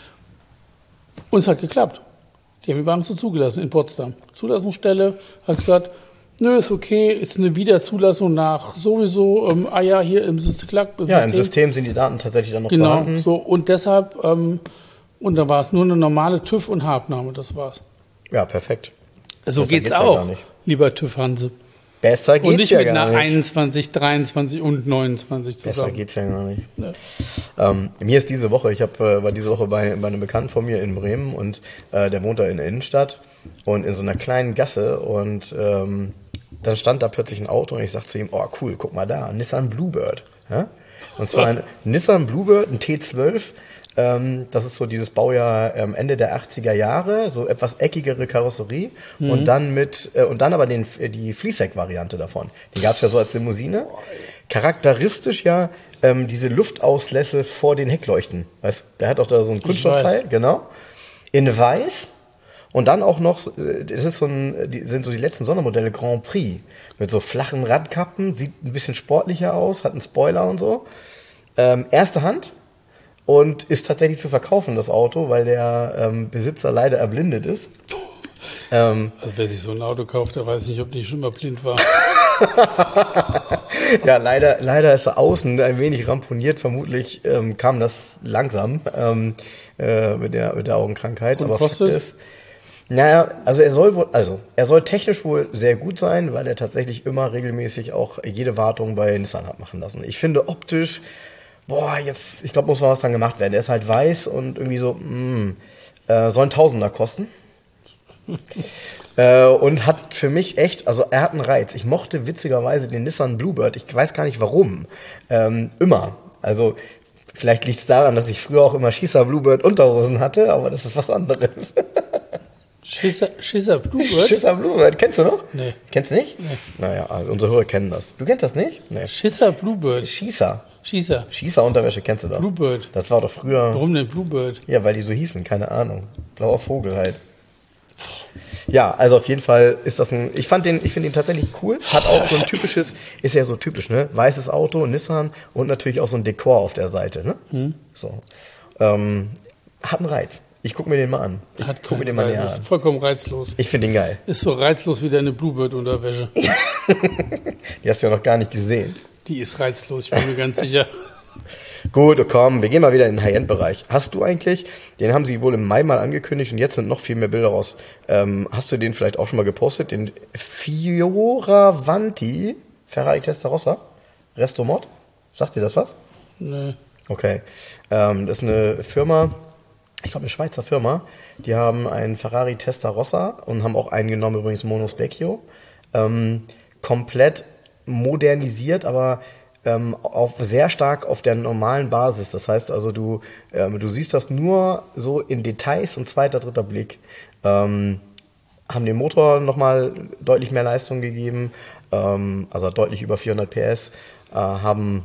Und es hat geklappt. Die haben wir bei uns so zugelassen in Potsdam. Zulassungsstelle hat gesagt, nö, ist okay, ist eine Wiederzulassung nach sowieso, ähm, ah ja, hier im System. Ja, im System sind die Daten tatsächlich dann noch Genau, vorhanden. so und deshalb, ähm, und da war es nur eine normale TÜV- und Habnahme, das war's. Ja, perfekt. So Besser geht's geht's ja auch, gar nicht. lieber TÜV Hanse. Besser geht's Und nicht ja mit gar einer nicht. einundzwanzig, dreiundzwanzig und neunundzwanzig Besser zusammen. geht's ja gar nicht. Ne. Ähm, mir ist diese Woche, ich hab, äh, war diese Woche bei, bei einem Bekannten von mir in Bremen und äh, der wohnt da in der Innenstadt und in so einer kleinen Gasse und ähm, dann stand da plötzlich ein Auto und ich sagte zu ihm, oh cool, guck mal da, ein Nissan Bluebird. Ja? Und zwar ein Nissan Bluebird, ein T zwölf. Ähm, das ist so dieses Baujahr ähm, Ende der achtziger Jahre, so etwas eckigere Karosserie und dann mit äh, und dann aber den, die Fließheck-Variante davon. Die gab es ja so als Limousine. Charakteristisch ja ähm, diese Luftauslässe vor den Heckleuchten. Weißt, der hat auch da so ein Kunststoffteil, weiß. genau. In weiß. Und dann auch noch, es ist so ein, die, sind so die letzten Sondermodelle Grand Prix mit so flachen Radkappen, sieht ein bisschen sportlicher aus, hat einen Spoiler und so. Ähm, erste Hand und ist tatsächlich zu verkaufen, das Auto, weil der ähm, Besitzer leider erblindet ist. Ähm, also wer sich so ein Auto kauft, der weiß nicht, ob die schon mal blind war. Ja, leider, leider ist er außen ein wenig ramponiert. Vermutlich ähm, kam das langsam ähm, äh, mit der mit der Augenkrankheit. Und aber kostet? Ist, naja, also er soll wohl, also er soll technisch wohl sehr gut sein, weil er tatsächlich immer regelmäßig auch jede Wartung bei Nissan hat machen lassen. Ich finde optisch, boah, jetzt, ich glaube, muss mal was dran gemacht werden. Er ist halt weiß und irgendwie so, mh, äh, soll ein Tausender kosten. äh, und hat für mich echt, also er hat einen Reiz. Ich mochte witzigerweise den Nissan Bluebird. Ich weiß gar nicht warum. Ähm, immer. Also vielleicht liegt es daran, dass ich früher auch immer Schießer Bluebird Unterhosen hatte, aber das ist was anderes. Schisser, Schisser Bluebird? Schisser Bluebird, kennst du noch? Nee. Kennst du nicht? Nee. Naja, also unsere Hörer kennen das. Du kennst das nicht? Nee. Schisser Bluebird. Schießer. Schießer. Schießer Unterwäsche kennst du doch. Bluebird. Das war doch früher. Warum denn Bluebird? Ja, weil die so hießen, keine Ahnung. Blauer Vogel halt. Ja, also auf jeden Fall ist das ein, ich fand den, ich finde ihn tatsächlich cool. Hat auch so ein typisches, ist ja so typisch, ne? Weißes Auto, Nissan und natürlich auch so ein Dekor auf der Seite, ne? Mhm. So. Ähm, hat einen Reiz. Ich gucke mir den mal an. Ich Hat guck mir den mal näher Das an. ist vollkommen reizlos. Ich finde den geil. Ist so reizlos wie deine Bluebird-Unterwäsche. Die hast du ja noch gar nicht gesehen. Die ist reizlos, ich bin mir ganz sicher. Gut, komm, wir gehen mal wieder in den High-End-Bereich. Hast du eigentlich, den haben sie wohl im Mai mal angekündigt und jetzt sind noch viel mehr Bilder raus. Ähm, hast du den vielleicht auch schon mal gepostet? Den Fioravanti Ferrari Testarossa Resto Mod? Sagt dir das was? Nee. Okay. Ähm, das ist eine Firma, ich glaube eine Schweizer Firma, die haben einen Ferrari Testarossa und haben auch einen genommen, übrigens Monospecchio. Ähm, komplett modernisiert, aber ähm, auf, sehr stark auf der normalen Basis. Das heißt also, du, ähm, du siehst das nur so in Details und zweiter, dritter Blick. Ähm, haben den Motor nochmal deutlich mehr Leistung gegeben, ähm, also deutlich über vierhundert P S, äh, haben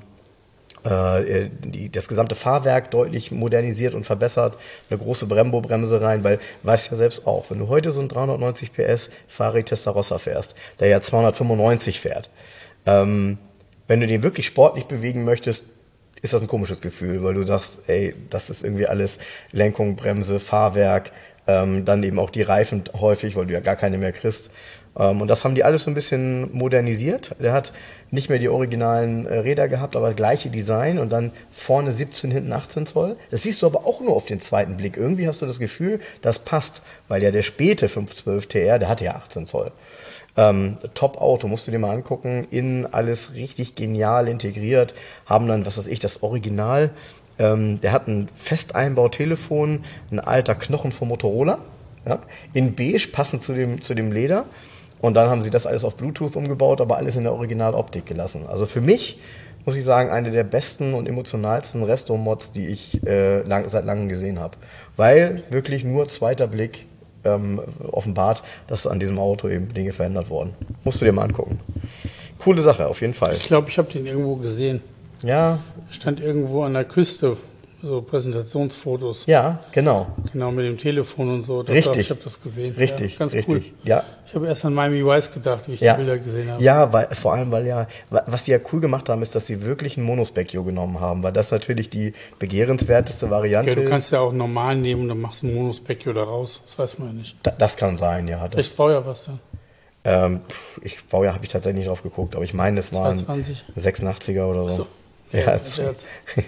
äh, die, das gesamte Fahrwerk deutlich modernisiert und verbessert, eine große Brembo-Bremse rein, weil, weißt ja selbst auch, wenn du heute so einen dreihundertneunzig P S Ferrari Testarossa fährst, der ja zweihundertfünfundneunzig fährt, ähm, wenn du den wirklich sportlich bewegen möchtest, ist das ein komisches Gefühl, weil du sagst, ey, das ist irgendwie alles Lenkung, Bremse, Fahrwerk, ähm, dann eben auch die Reifen häufig, weil du ja gar keine mehr kriegst. Ähm, und das haben die alles so ein bisschen modernisiert. Der hat nicht mehr die originalen äh, Räder gehabt, aber das gleiche Design und dann vorne siebzehn, hinten achtzehn Zoll. Das siehst du aber auch nur auf den zweiten Blick. Irgendwie hast du das Gefühl, das passt, weil ja der späte fünf zwölf T R, der hatte ja achtzehn Zoll. Ähm, Top-Auto, musst du dir mal angucken, innen alles richtig genial integriert, haben dann, was weiß ich, das Original, ähm, der hat ein Festeinbautelefon, ein alter Knochen vom Motorola, ja, in beige, passend zu dem, zu dem Leder, und dann haben sie das alles auf Bluetooth umgebaut, aber alles in der Originaloptik gelassen. Also für mich, muss ich sagen, eine der besten und emotionalsten Resto-Mods, die ich äh, lang, seit langem gesehen habe, weil wirklich nur zweiter Blick Ähm, offenbart, dass an diesem Auto eben Dinge verändert wurden. Musst du dir mal angucken. Coole Sache, auf jeden Fall. Ich glaube, ich habe den irgendwo gesehen. Ja. Stand irgendwo an der Küste, so Präsentationsfotos. Ja, genau. Genau, mit dem Telefon und so. Das Richtig. Ich habe das gesehen. Richtig, ja, ganz richtig. cool. Ja. Ich habe erst an Miami Vice gedacht, wie ich ja. die Bilder gesehen habe. Ja, weil, vor allem, weil ja, was die ja cool gemacht haben, ist, dass sie wirklich einen Monospecchio genommen haben, weil das natürlich die begehrenswerteste Variante ist. Ja, du kannst ja auch normal nehmen und dann machst du ein Monospecchio da raus. Das weiß man ja nicht. Da, das kann sein, ja. Das, ich baue ja was dann. Ähm, ich baue ja, habe ich tatsächlich nicht drauf geguckt, aber ich meine, es waren zweiundzwanzig sechsundachtziger oder so. So. Ja, Ja, jetzt, Scherz.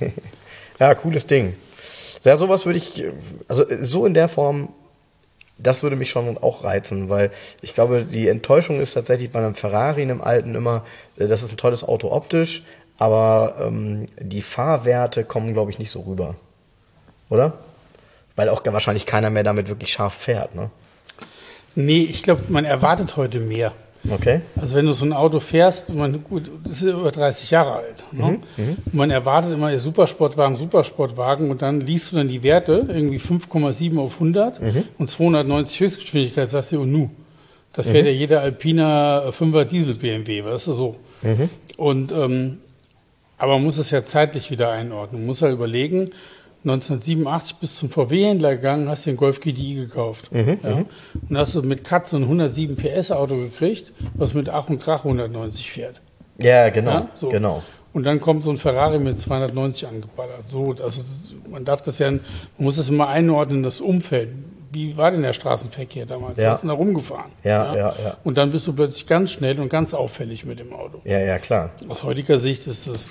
ja, cooles Ding. Ja, sowas würde ich, also so in der Form, das würde mich schon auch reizen, weil ich glaube, die Enttäuschung ist tatsächlich bei einem Ferrari, einem alten, immer, das ist ein tolles Auto optisch, aber ähm, die Fahrwerte kommen, glaube ich, nicht so rüber. Oder? Weil auch wahrscheinlich keiner mehr damit wirklich scharf fährt, ne? Nee, ich glaube, man erwartet heute mehr. Okay. Also wenn du so ein Auto fährst, man, gut, das ist über dreißig Jahre alt. Ne? Mhm, und man erwartet immer, der Supersportwagen, Supersportwagen, und dann liest du dann die Werte, irgendwie fünf Komma sieben auf hundert mhm. und zweihundertneunzig Höchstgeschwindigkeit, sagst du, und nu. Das fährt mhm. ja jeder Alpina fünfer Diesel-B M W, weißt du, so. Mhm. Und, ähm, aber man muss es ja zeitlich wieder einordnen. Man muss ja überlegen, neunzehnhundertsiebenundachtzig bis zum V W-Händler gegangen, hast dir einen Golf G T I gekauft. Mhm, ja. Und hast du mit Cut so ein hundertsieben P S Auto gekriegt, was mit Ach und Krach hundertneunzig fährt. Ja, genau, ja, so. genau. Und dann kommt so ein Ferrari mit zweihundertneunzig angeballert. So, also man darf das ja, man muss das immer einordnen, das Umfeld. Wie war denn der Straßenverkehr damals? Ja. Du hast da rumgefahren. Ja, ja, ja, ja. Und dann bist du plötzlich ganz schnell und ganz auffällig mit dem Auto. Ja, ja, klar. Aus heutiger Sicht ist das,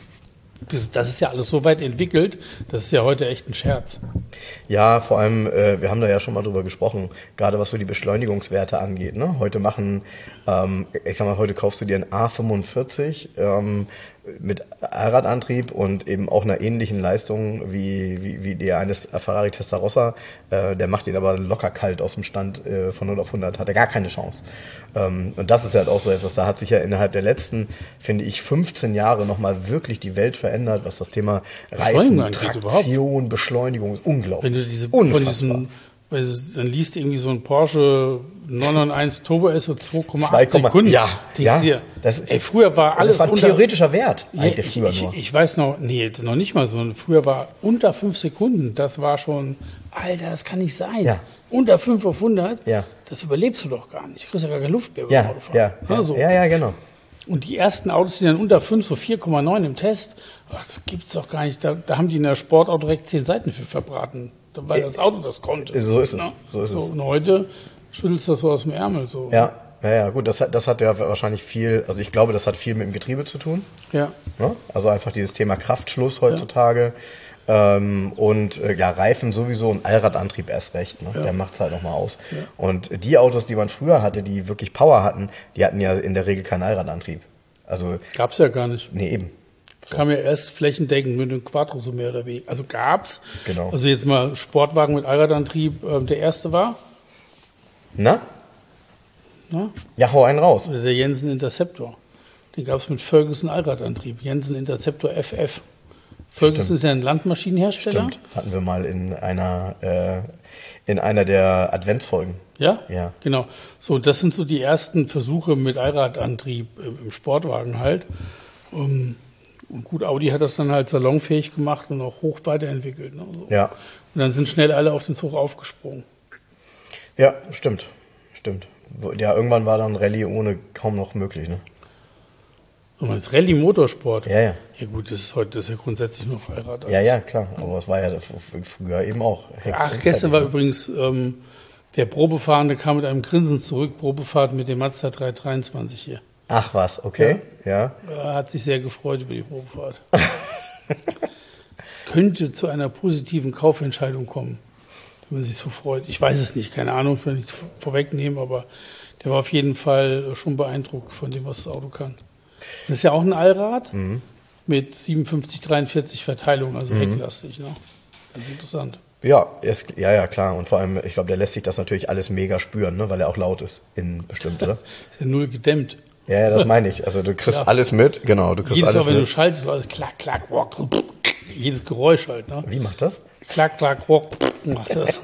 das ist ja alles so weit entwickelt, das ist ja heute echt ein Scherz. Ja, vor allem, äh, wir haben da ja schon mal drüber gesprochen, gerade was so die Beschleunigungswerte angeht. Ne? Heute machen, ähm, ich sag mal, heute kaufst du dir einen A fünfundvierzig ähm, mit Allradantrieb und eben auch einer ähnlichen Leistung wie, wie, wie der eines Ferrari Testarossa. Äh, der macht ihn aber locker kalt aus dem Stand äh, von null auf hundert, hat er gar keine Chance. Ähm, und das ist halt auch so etwas, da hat sich ja innerhalb der letzten, finde ich, fünfzehn Jahre nochmal wirklich die Welt verändert, was das Thema Reifen, Traktion, Beschleunigung ist unglaublich. Wenn du diese, von diesen, weil dann liest du irgendwie so ein Porsche neunhunderteins Turbo S so zwei Komma acht Sekunden. Ja, ja. Dir, das, ey, früher war alles das war ein unter, theoretischer Wert eigentlich ich, früher ich, nur. Ich weiß noch, nee, noch nicht mal so. Früher war unter fünf Sekunden, das war schon, Alter, das kann nicht sein. Ja. Unter fünf auf hundert, ja. Das überlebst du doch gar nicht. Du kriegst ja gar keine Luft mehr beim ja, Autofahren. Ja, ja, also. ja, ja, genau. Und die ersten Autos, die dann unter fünf, so vier Komma neun im Test, ach, das gibt's doch gar nicht. Da, da haben die in der Sportauto direkt zehn Seiten für verbraten, weil das Auto das konnte. So ist es. Ja? So ist so, es. Und heute schüttelst du das so aus dem Ärmel. So. Ja, ja, ja, gut, das hat, das hat ja wahrscheinlich viel, also ich glaube, das hat viel mit dem Getriebe zu tun. Ja. Ja? Also einfach dieses Thema Kraftschluss heutzutage. Ja. Ähm, und äh, ja, Reifen sowieso und Allradantrieb erst recht. Ne? Ja. Der macht's halt nochmal aus. Ja. Und die Autos, die man früher hatte, die wirklich Power hatten, die hatten ja in der Regel keinen Allradantrieb. Also, gab's ja gar nicht. Nee, eben. So. Kam ja erst flächendeckend mit dem Quattro so mehr oder weniger. Also gab's. Genau. Also jetzt mal Sportwagen mit Allradantrieb, äh, der erste war. Na? Na? Ja, hau einen raus. Der Jensen Interceptor. Den gab's mit Ferguson Allradantrieb. Jensen Interceptor F F. Ferguson Stimmt. ist ja ein Landmaschinenhersteller. Stimmt. Hatten wir mal in einer, äh, in einer der Adventsfolgen. Ja? Ja. Genau. So, das sind so die ersten Versuche mit Allradantrieb im, im Sportwagen halt. Um, und gut, Audi hat das dann halt salonfähig gemacht und auch hoch weiterentwickelt. Ne? So. Ja. Und dann sind schnell alle auf den Zug aufgesprungen. Ja, stimmt. Stimmt. Ja, irgendwann war dann Rallye ohne kaum noch möglich, ne? Du meinst Rallye Motorsport? Ja, ja. Ja gut, das ist heute das ist ja grundsätzlich nur Fahrrad. Ja, ja, klar. Aber es war ja früher eben auch. Heck Ach, gestern war übrigens ähm, der Probefahrende kam mit einem Grinsen zurück. Probefahrt mit dem Mazda drei dreiundzwanzig hier. Ach was, okay. Ja. ja. Er hat sich sehr gefreut über die Probefahrt. Es könnte zu einer positiven Kaufentscheidung kommen, wenn man sich so freut. Ich weiß es nicht, keine Ahnung, ich will nichts vorwegnehmen, aber der war auf jeden Fall schon beeindruckt von dem, was das Auto kann. Das ist ja auch ein Allrad mhm. mit siebenundfünfzig dreiundvierzig Verteilung, also mhm. hecklastig. Ne? Das ist interessant. Ja, ist, ja, ja, klar. Und vor allem, ich glaube, der lässt sich das natürlich alles mega spüren, ne? Weil er auch laut ist, innen bestimmt, oder? Ist ja null gedämmt. Ja, ja, das meine ich. Also du kriegst ja. alles mit, genau. Du kriegst jedes alles Mal, wenn mit. du schaltest, also klack, klack, rock, jedes Geräusch halt. Ne? Wie macht das? Klack, klack, rock, macht das.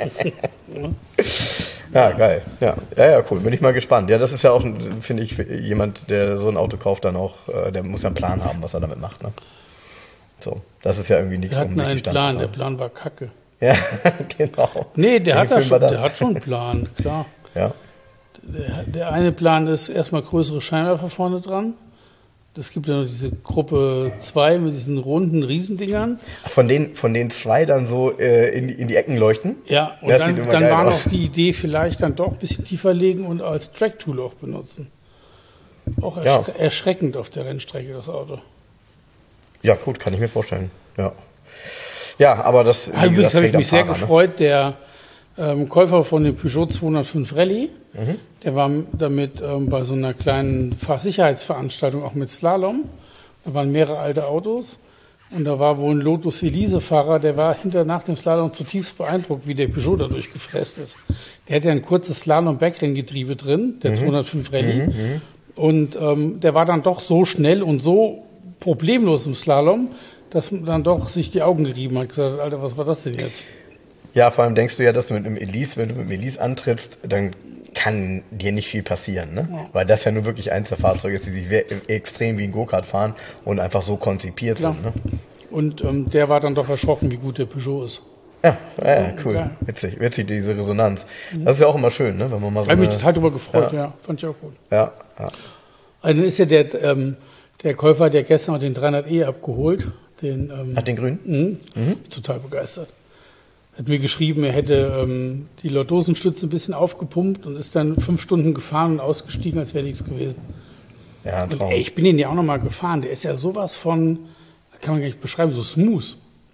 Ja, geil. Ja. ja, ja, cool. Bin ich mal gespannt. Ja, das ist ja auch, finde ich, jemand, der so ein Auto kauft, dann auch, der muss ja einen Plan haben, was er damit macht. Ne? So, das ist ja irgendwie nichts, um richtig Stand Plan. Der Plan war kacke. Ja, genau. Nee, der, hat, da schon, der hat schon einen Plan, klar. Ja. Der, der eine Plan ist erstmal größere Scheinwerfer vorne dran. Es gibt ja noch diese Gruppe zwei mit diesen runden Riesendingern. Von den, von den zwei dann so äh, in, die, in die Ecken leuchten? Ja, und das dann, dann war noch die Idee, vielleicht dann doch ein bisschen tiefer legen und als Track-Tool auch benutzen. Auch erschre- ja. erschreckend auf der Rennstrecke, das Auto. Ja, gut, kann ich mir vorstellen. Ja, ja aber das. Wie gesagt, habe ich mich sehr gefreut. Ne? Der ähm, Käufer von dem Peugeot zweihundertfünf Rallye, mhm. der war damit ähm, bei so einer kleinen Fahrsicherheitsveranstaltung auch mit Slalom. Da waren mehrere alte Autos. Und da war wohl ein Lotus Elise-Fahrer, der war hinter nach dem Slalom zutiefst beeindruckt, wie der Peugeot dadurch gefräst ist. Der hatte ja ein kurzes Slalom-Backrenngetriebe drin, der mhm. zweihundertfünf Rallye. Mhm. Und ähm, der war dann doch so schnell und so problemlos im Slalom, dass man dann doch sich die Augen gerieben hat. Gesagt, Alter, was war das denn jetzt? Ja, vor allem denkst du ja, dass du mit einem Elise, wenn du mit einem Elise antrittst, dann kann dir nicht viel passieren, ne? Ja. Weil das ja nur wirklich eins der Fahrzeuge ist, die sich sehr extrem wie ein Go-Kart fahren und einfach so konzipiert ja. sind, ne? Und ähm, der war dann doch erschrocken, wie gut der Peugeot ist. Ja, ja, cool. Ja. Witzig, witzig, diese Resonanz. Das ist ja auch immer schön, ne? Wenn man mal so. Ich habe mich total darüber gefreut, ja. ja. Fand ich auch gut. Ja, ja. Also dann ist ja der, ähm, der Käufer, der gestern den dreihundert e abgeholt. Den, ähm, Hat den grünen? Mh, mhm. Total begeistert. Hat mir geschrieben, er hätte ähm, die Lordosenstütze ein bisschen aufgepumpt und ist dann fünf Stunden gefahren und ausgestiegen, als wäre nichts gewesen. Ja, ein Traum. Und ey, ich bin den ja auch nochmal gefahren. Der ist ja sowas von, kann man gar nicht beschreiben, so smooth.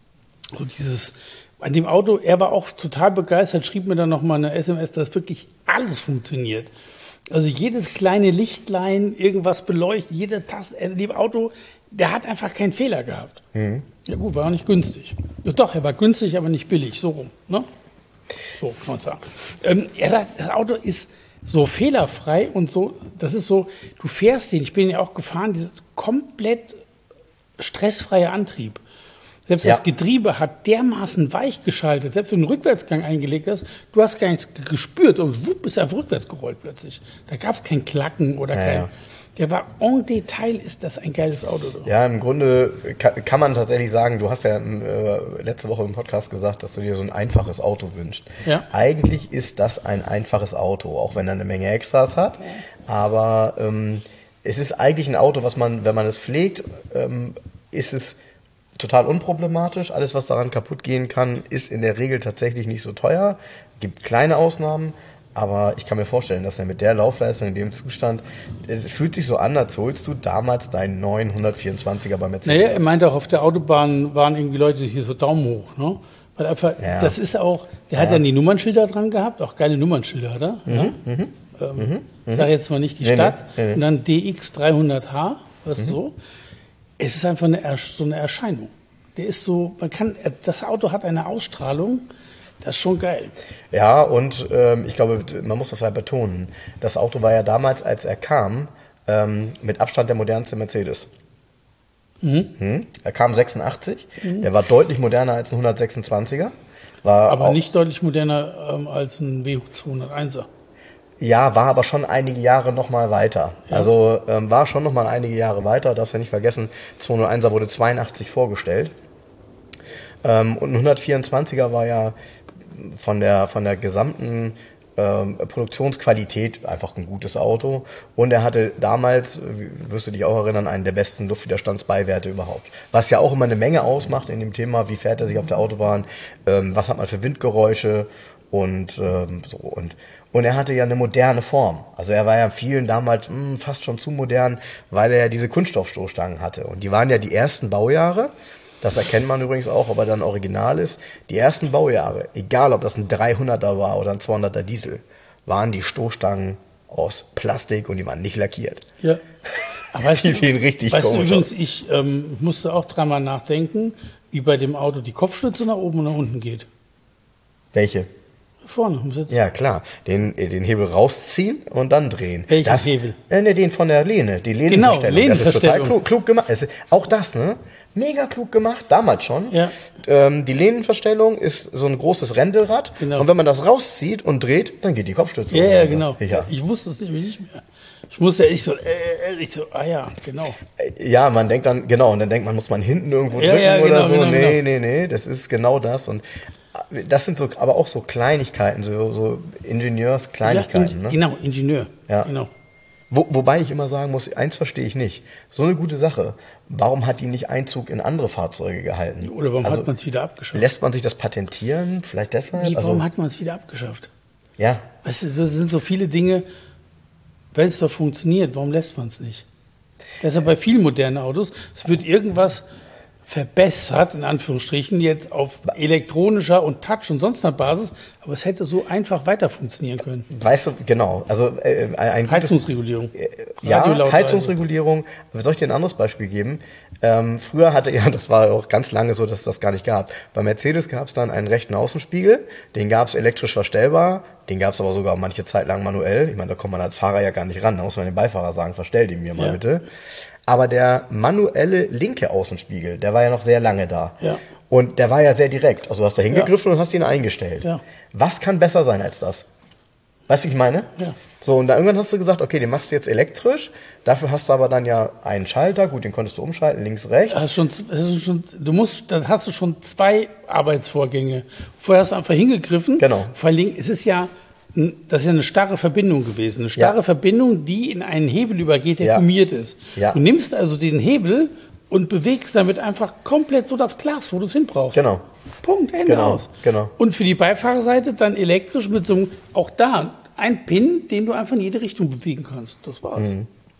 So dieses, an dem Auto, er war auch total begeistert, schrieb mir dann nochmal eine S M S, dass wirklich alles funktioniert. Also jedes kleine Lichtlein, irgendwas beleuchtet, jede Taste, in dem Auto, der hat einfach keinen Fehler gehabt. Mhm. Ja gut, war auch nicht günstig. Ja, doch, er war günstig, aber nicht billig, so rum. Ne? So kann man sagen. Ähm, er sagt, das Auto ist so fehlerfrei und so, das ist so, du fährst den, ich bin ja auch gefahren, dieses komplett stressfreier Antrieb. Selbst ja. das Getriebe hat dermaßen weich geschaltet, selbst wenn du einen Rückwärtsgang eingelegt hast, du hast gar nichts gespürt und wupp, bist einfach rückwärts gerollt plötzlich. Da gab es kein Klacken oder ja, kein... Ja. Der war en Detail, ist das ein geiles Auto. Doch. Ja, im Grunde kann, kann man tatsächlich sagen, du hast ja äh, letzte Woche im Podcast gesagt, dass du dir so ein einfaches Auto wünschst. Ja. Eigentlich ist das ein einfaches Auto, auch wenn er eine Menge Extras hat. Aber ähm, es ist eigentlich ein Auto, was man, wenn man es pflegt, ähm, ist es total unproblematisch. Alles, was daran kaputt gehen kann, ist in der Regel tatsächlich nicht so teuer. Gibt kleine Ausnahmen. Aber ich kann mir vorstellen, dass er mit der Laufleistung in dem Zustand, es fühlt sich so an, als holst du damals deinen neuen hundertvierundzwanziger bei Mercedes. Naja, er meinte auch, auf der Autobahn waren irgendwie Leute hier so Daumen hoch, ne? Weil einfach, ja. das ist auch, der ja. hat ja die Nummernschilder dran gehabt, auch geile Nummernschilder hat er. Mhm. Ja? Mhm. Ähm, mhm. Ich sage jetzt mal nicht die nee, Stadt. Nee, nee. Und dann D X dreihundert H, was mhm. so. Es ist einfach eine, so eine Erscheinung. Der ist so, man kann, das Auto hat eine Ausstrahlung. Das ist schon geil. Ja, und ähm, ich glaube, man muss das halt betonen. Das Auto war ja damals, als er kam, ähm, mit Abstand der modernste Mercedes. Mhm. Hm? Er kam sechsundachtzig. Mhm. Der war deutlich moderner als ein hundertsechsundzwanziger. War aber nicht deutlich moderner ähm, als ein W zweihunderteiner. Ja, war aber schon einige Jahre noch mal weiter. Ja. Also ähm, war schon noch mal einige Jahre weiter. Darfst ja nicht vergessen, zweihunderteiner wurde zweiundachtzig vorgestellt. Ähm, und ein hundertvierundzwanziger war ja von der, von der gesamten ähm, Produktionsqualität einfach ein gutes Auto. Und er hatte damals, wirst du dich auch erinnern, einen der besten Luftwiderstandsbeiwerte überhaupt. Was ja auch immer eine Menge ausmacht in dem Thema, wie fährt er sich auf der Autobahn, ähm, was hat man für Windgeräusche und ähm, so. Und, und er hatte ja eine moderne Form. Also er war ja vielen damals mh, fast schon zu modern, weil er ja diese Kunststoffstoßstangen hatte. Und die waren ja die ersten Baujahre. Das erkennt man übrigens auch, ob er dann original ist. Die ersten Baujahre, egal ob das ein dreihunderter war oder ein zweihunderter Diesel, waren die Stoßstangen aus Plastik und die waren nicht lackiert. Ja. Aber weißt die du, sehen richtig weißt komisch du übrigens, aus. Ich ähm, musste auch dreimal nachdenken, wie bei dem Auto die Kopfstütze nach oben und nach unten geht. Welche? Vorne im Sitz. Ja, klar. Den, den Hebel rausziehen und dann drehen. Welchen das, Hebel? Äh, ne, den von der Lehne. Die Lehnenverstellung. Genau, Lehnenverstellung. Das ist total klug, klug gemacht. Es ist, auch das, ne? Mega klug gemacht, damals schon. Ja. Ähm, die Lehnenverstellung ist so ein großes Rändelrad. Genau. Und wenn man das rauszieht und dreht, dann geht die Kopfstütze. Ja, ja, genau. Ja. Ich wusste es nämlich nicht mehr. Ich musste ja, ich so, äh, ich so, ah ja, genau. Ja, man denkt dann, genau, und dann denkt man, muss man hinten irgendwo ja, drücken ja, genau, oder so. Genau, nee, genau. nee, nee, das ist genau das. Und das sind so, aber auch so Kleinigkeiten, so, so Ingenieurskleinigkeiten. Ja, in, ne? Genau, Ingenieur. Ja. Genau. Wo, wobei ich immer sagen muss, eins verstehe ich nicht. So eine gute Sache. Warum hat die nicht Einzug in andere Fahrzeuge gehalten? Oder warum also, hat man es wieder abgeschafft? Lässt man sich das patentieren? Vielleicht deshalb? Nee, warum also, hat man es wieder abgeschafft? Ja. Weißt du, es sind so viele Dinge, wenn es doch funktioniert, warum lässt man es nicht? Das ist ja bei vielen modernen Autos. Es wird irgendwas verbessert, in Anführungsstrichen, jetzt auf elektronischer und Touch und sonst einer Basis, aber es hätte so einfach weiter funktionieren können. Weißt du, genau, also äh, ein Heizungsregulierung. Gutes, äh, ja, Heizungsregulierung. Soll ich dir ein anderes Beispiel geben? Ähm, früher hatte, ja, das war auch ganz lange so, dass es das gar nicht gab. Bei Mercedes gab es dann einen rechten Außenspiegel, den gab es elektrisch verstellbar, den gab es aber sogar manche Zeit lang manuell. Ich meine, da kommt man als Fahrer ja gar nicht ran, da muss man dem Beifahrer sagen, verstell den mir mal ja. bitte. Aber der manuelle linke Außenspiegel, der war ja noch sehr lange da. Ja. Und der war ja sehr direkt. Also du hast da hingegriffen ja. und hast ihn eingestellt. Ja. Was kann besser sein als das? Weißt du, wie ich meine? Ja. So, und dann irgendwann hast du gesagt, okay, den machst du jetzt elektrisch, dafür hast du aber dann ja einen Schalter, gut, den konntest du umschalten, links, rechts. Das ist schon, das ist schon, du musst, dann hast du schon zwei Arbeitsvorgänge. Vorher hast du einfach hingegriffen. Genau. Vor allen Dingen, es ist ja, das ist ja eine starre Verbindung gewesen. Eine starre Ja. Verbindung, die in einen Hebel übergeht, der Ja. gummiert ist. Ja. Du nimmst also den Hebel und bewegst damit einfach komplett so das Glas, wo du es hin brauchst. Genau. Punkt, Ende Genau, aus. genau. Und für die Beifahrerseite dann elektrisch mit so einem, auch da, ein Pin, den du einfach in jede Richtung bewegen kannst. Das war's.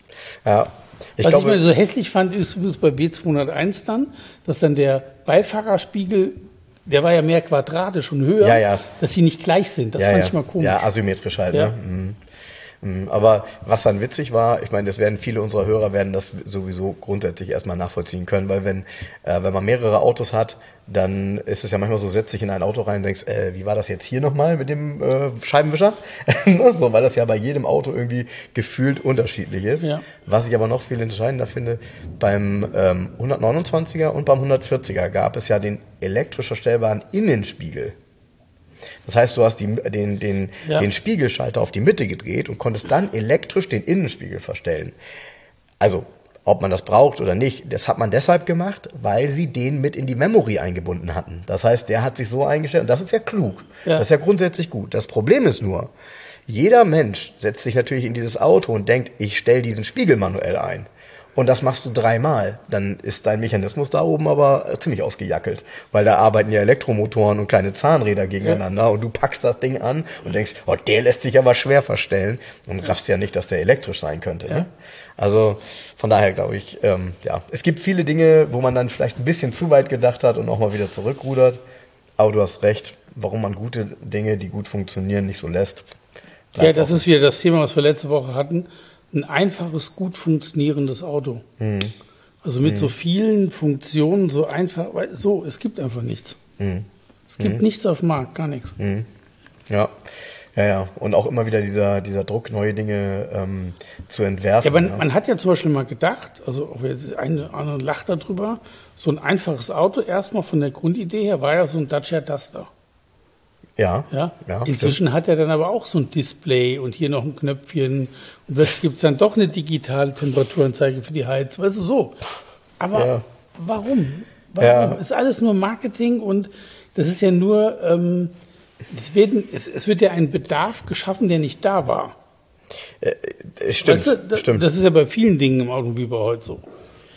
Ja. Ich Was glaube, ich mal so hässlich fand, ist übrigens bei W zweihunderteins dann, dass dann der Beifahrerspiegel, der war ja mehr quadratisch und höher, Ja, ja. dass sie nicht gleich sind. Das ja, fand ja. ich mal komisch. Ja, asymmetrisch halt. Ja. Ne? Mhm. Mhm. Aber was dann witzig war, ich meine, das werden viele unserer Hörer werden das sowieso grundsätzlich erstmal nachvollziehen können, weil wenn, äh, wenn man mehrere Autos hat, dann ist es ja manchmal so, setzt dich in ein Auto rein und denkst, äh, wie war das jetzt hier nochmal mit dem äh, Scheibenwischer? So, weil das ja bei jedem Auto irgendwie gefühlt unterschiedlich ist. Ja. Was ich aber noch viel entscheidender finde, beim ähm, hundertneunundzwanziger und beim hundertvierziger gab es ja den elektrisch verstellbaren Innenspiegel. Das heißt, du hast die, den, den, Ja. den Spiegelschalter auf die Mitte gedreht und konntest dann elektrisch den Innenspiegel verstellen. Also, ob man das braucht oder nicht, das hat man deshalb gemacht, weil sie den mit in die Memory eingebunden hatten. Das heißt, der hat sich so eingestellt und das ist ja klug. Ja. Das ist ja grundsätzlich gut. Das Problem ist nur, jeder Mensch setzt sich natürlich in dieses Auto und denkt, ich stelle diesen Spiegel manuell ein. Und das machst du dreimal, dann ist dein Mechanismus da oben aber ziemlich ausgejackelt. Weil da arbeiten ja Elektromotoren und kleine Zahnräder gegeneinander ja. Und du packst das Ding an und denkst, oh, der lässt sich aber schwer verstellen und raffst ja nicht, dass der elektrisch sein könnte. Ja. Ne? Also von daher glaube ich, ähm, ja, es gibt viele Dinge, wo man dann vielleicht ein bisschen zu weit gedacht hat und auch mal wieder zurückrudert. Aber du hast recht, warum man gute Dinge, die gut funktionieren, nicht so lässt. Ja, das ist wieder das Thema, was wir letzte Woche hatten. Ein einfaches, gut funktionierendes Auto. Mhm. Also mit mhm. so vielen Funktionen, so einfach, weil so, es gibt einfach nichts. Mhm. Es gibt mhm. nichts auf dem Markt, gar nichts. Mhm. Ja. Ja, ja. Und auch immer wieder dieser, dieser Druck, neue Dinge ähm, zu entwerfen. Ja, man, ja. man hat ja zum Beispiel mal gedacht, also auch jetzt eine andere lacht darüber, so ein einfaches Auto, erstmal von der Grundidee her, war ja so ein Dacia Duster. Ja, Ja? ja, Inzwischen stimmt. hat er dann aber auch so ein Display und hier noch ein Knöpfchen und plötzlich gibt es dann doch eine digitale Temperaturanzeige für die Heizung, weißt du, so. Aber Ja. warum? Warum? Ja. Ist alles nur Marketing und das ist ja nur, ähm, es, werden, es, es wird ja ein Bedarf geschaffen, der nicht da war. Äh, stimmt, Weißt du, da, stimmt. das ist ja bei vielen Dingen im Automobil bei heute so.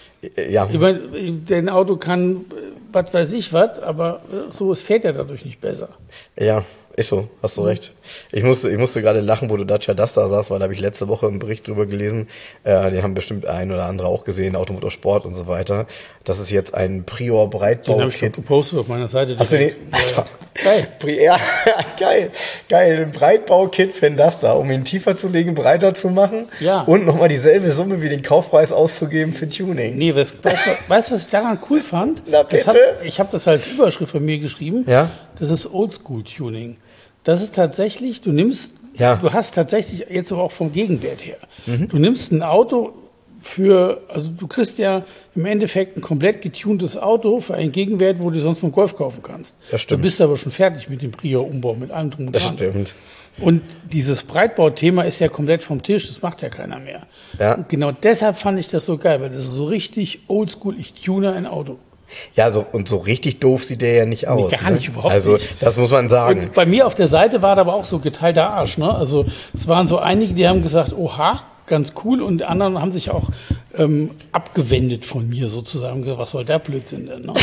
Ja. Ich meine, dein Auto kann, äh, was weiß ich was, aber äh, so, es fährt ja dadurch nicht besser. Ja, ist so, hast du recht. Ich musste, ich musste gerade lachen, wo du Dacia Duster sagst, weil da habe ich letzte Woche einen Bericht drüber gelesen. Äh, die haben bestimmt ein oder andere auch gesehen, Automotorsport und so weiter. Das ist jetzt ein Prior Den habe ich doch Breitbau-Kit. gepostet auf meiner Seite. Hast du den? Ja, Alter. Geil. Pri- Ja, geil, geil. Ein Breitbau-Kit für den Duster, um ihn tiefer zu legen, breiter zu machen. Ja. Und nochmal dieselbe Summe wie den Kaufpreis auszugeben für Tuning. Nee, weißt du, weißt, was ich daran cool fand? Na, Das hab, bitte? ich habe das als Überschrift von mir geschrieben. Ja. Das ist Oldschool-Tuning. Das ist tatsächlich, du nimmst, Ja. du hast tatsächlich jetzt aber auch vom Gegenwert her. Du nimmst ein Auto für, also du kriegst ja im Endeffekt ein komplett getuntes Auto für einen Gegenwert, wo du sonst noch einen Golf kaufen kannst. Das stimmt. Du bist aber schon fertig mit dem Prior-Umbau, mit allem drum und Das dran. stimmt. Und dieses Breitbau-Thema ist ja komplett vom Tisch, das macht ja keiner mehr. Ja. Und genau deshalb fand ich das so geil, weil das ist so richtig oldschool, ich tune ein Auto. Ja, so, und so richtig doof sieht der ja nicht aus. gar ne? nicht, überhaupt also, nicht. das muss man sagen. Und bei mir auf der Seite war da aber auch so geteilter Arsch. Ne? Also es waren so einige, die haben gesagt, oha, ganz cool. Und die anderen haben sich auch ähm, abgewendet von mir sozusagen. Was soll der Blödsinn denn? Ne?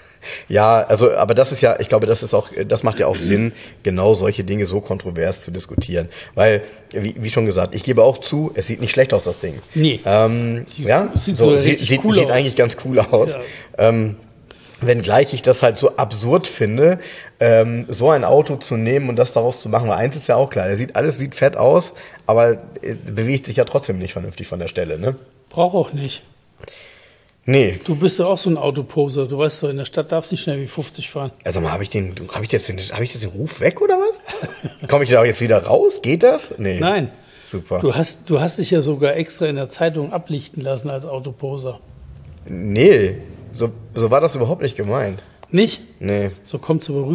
Ja, also, aber das ist ja, ich glaube, das ist auch, das macht ja auch Sinn, genau solche Dinge so kontrovers zu diskutieren. Weil, wie, wie schon gesagt, ich gebe auch zu, es sieht nicht schlecht aus, das Ding. Nee. Ähm, Sieht- ja, sieht so, so sieht, richtig sieht, cool sieht aus. eigentlich ganz cool aus. Ja. Ähm, wenngleich ich das halt so absurd finde, ähm, so ein Auto zu nehmen und das daraus zu machen. Weil eins ist ja auch klar, der sieht, alles sieht fett aus, aber äh, bewegt sich ja trotzdem nicht vernünftig von der Stelle, ne? Brauch auch nicht. Nee. Du bist ja auch so ein Autoposer. Du weißt doch, in der Stadt darfst du nicht schnell wie fünfzig fahren. Also mal, habe ich den, habe ich jetzt den, habe ich jetzt den Ruf weg oder was? Komme ich da jetzt wieder raus? Geht das? Nee. Nein. Super. Du hast, du hast dich ja sogar extra in der Zeitung ablichten lassen als Autoposer. Nee, so, so war das überhaupt nicht gemeint. Nicht? Nee. So kommt's aber rüber.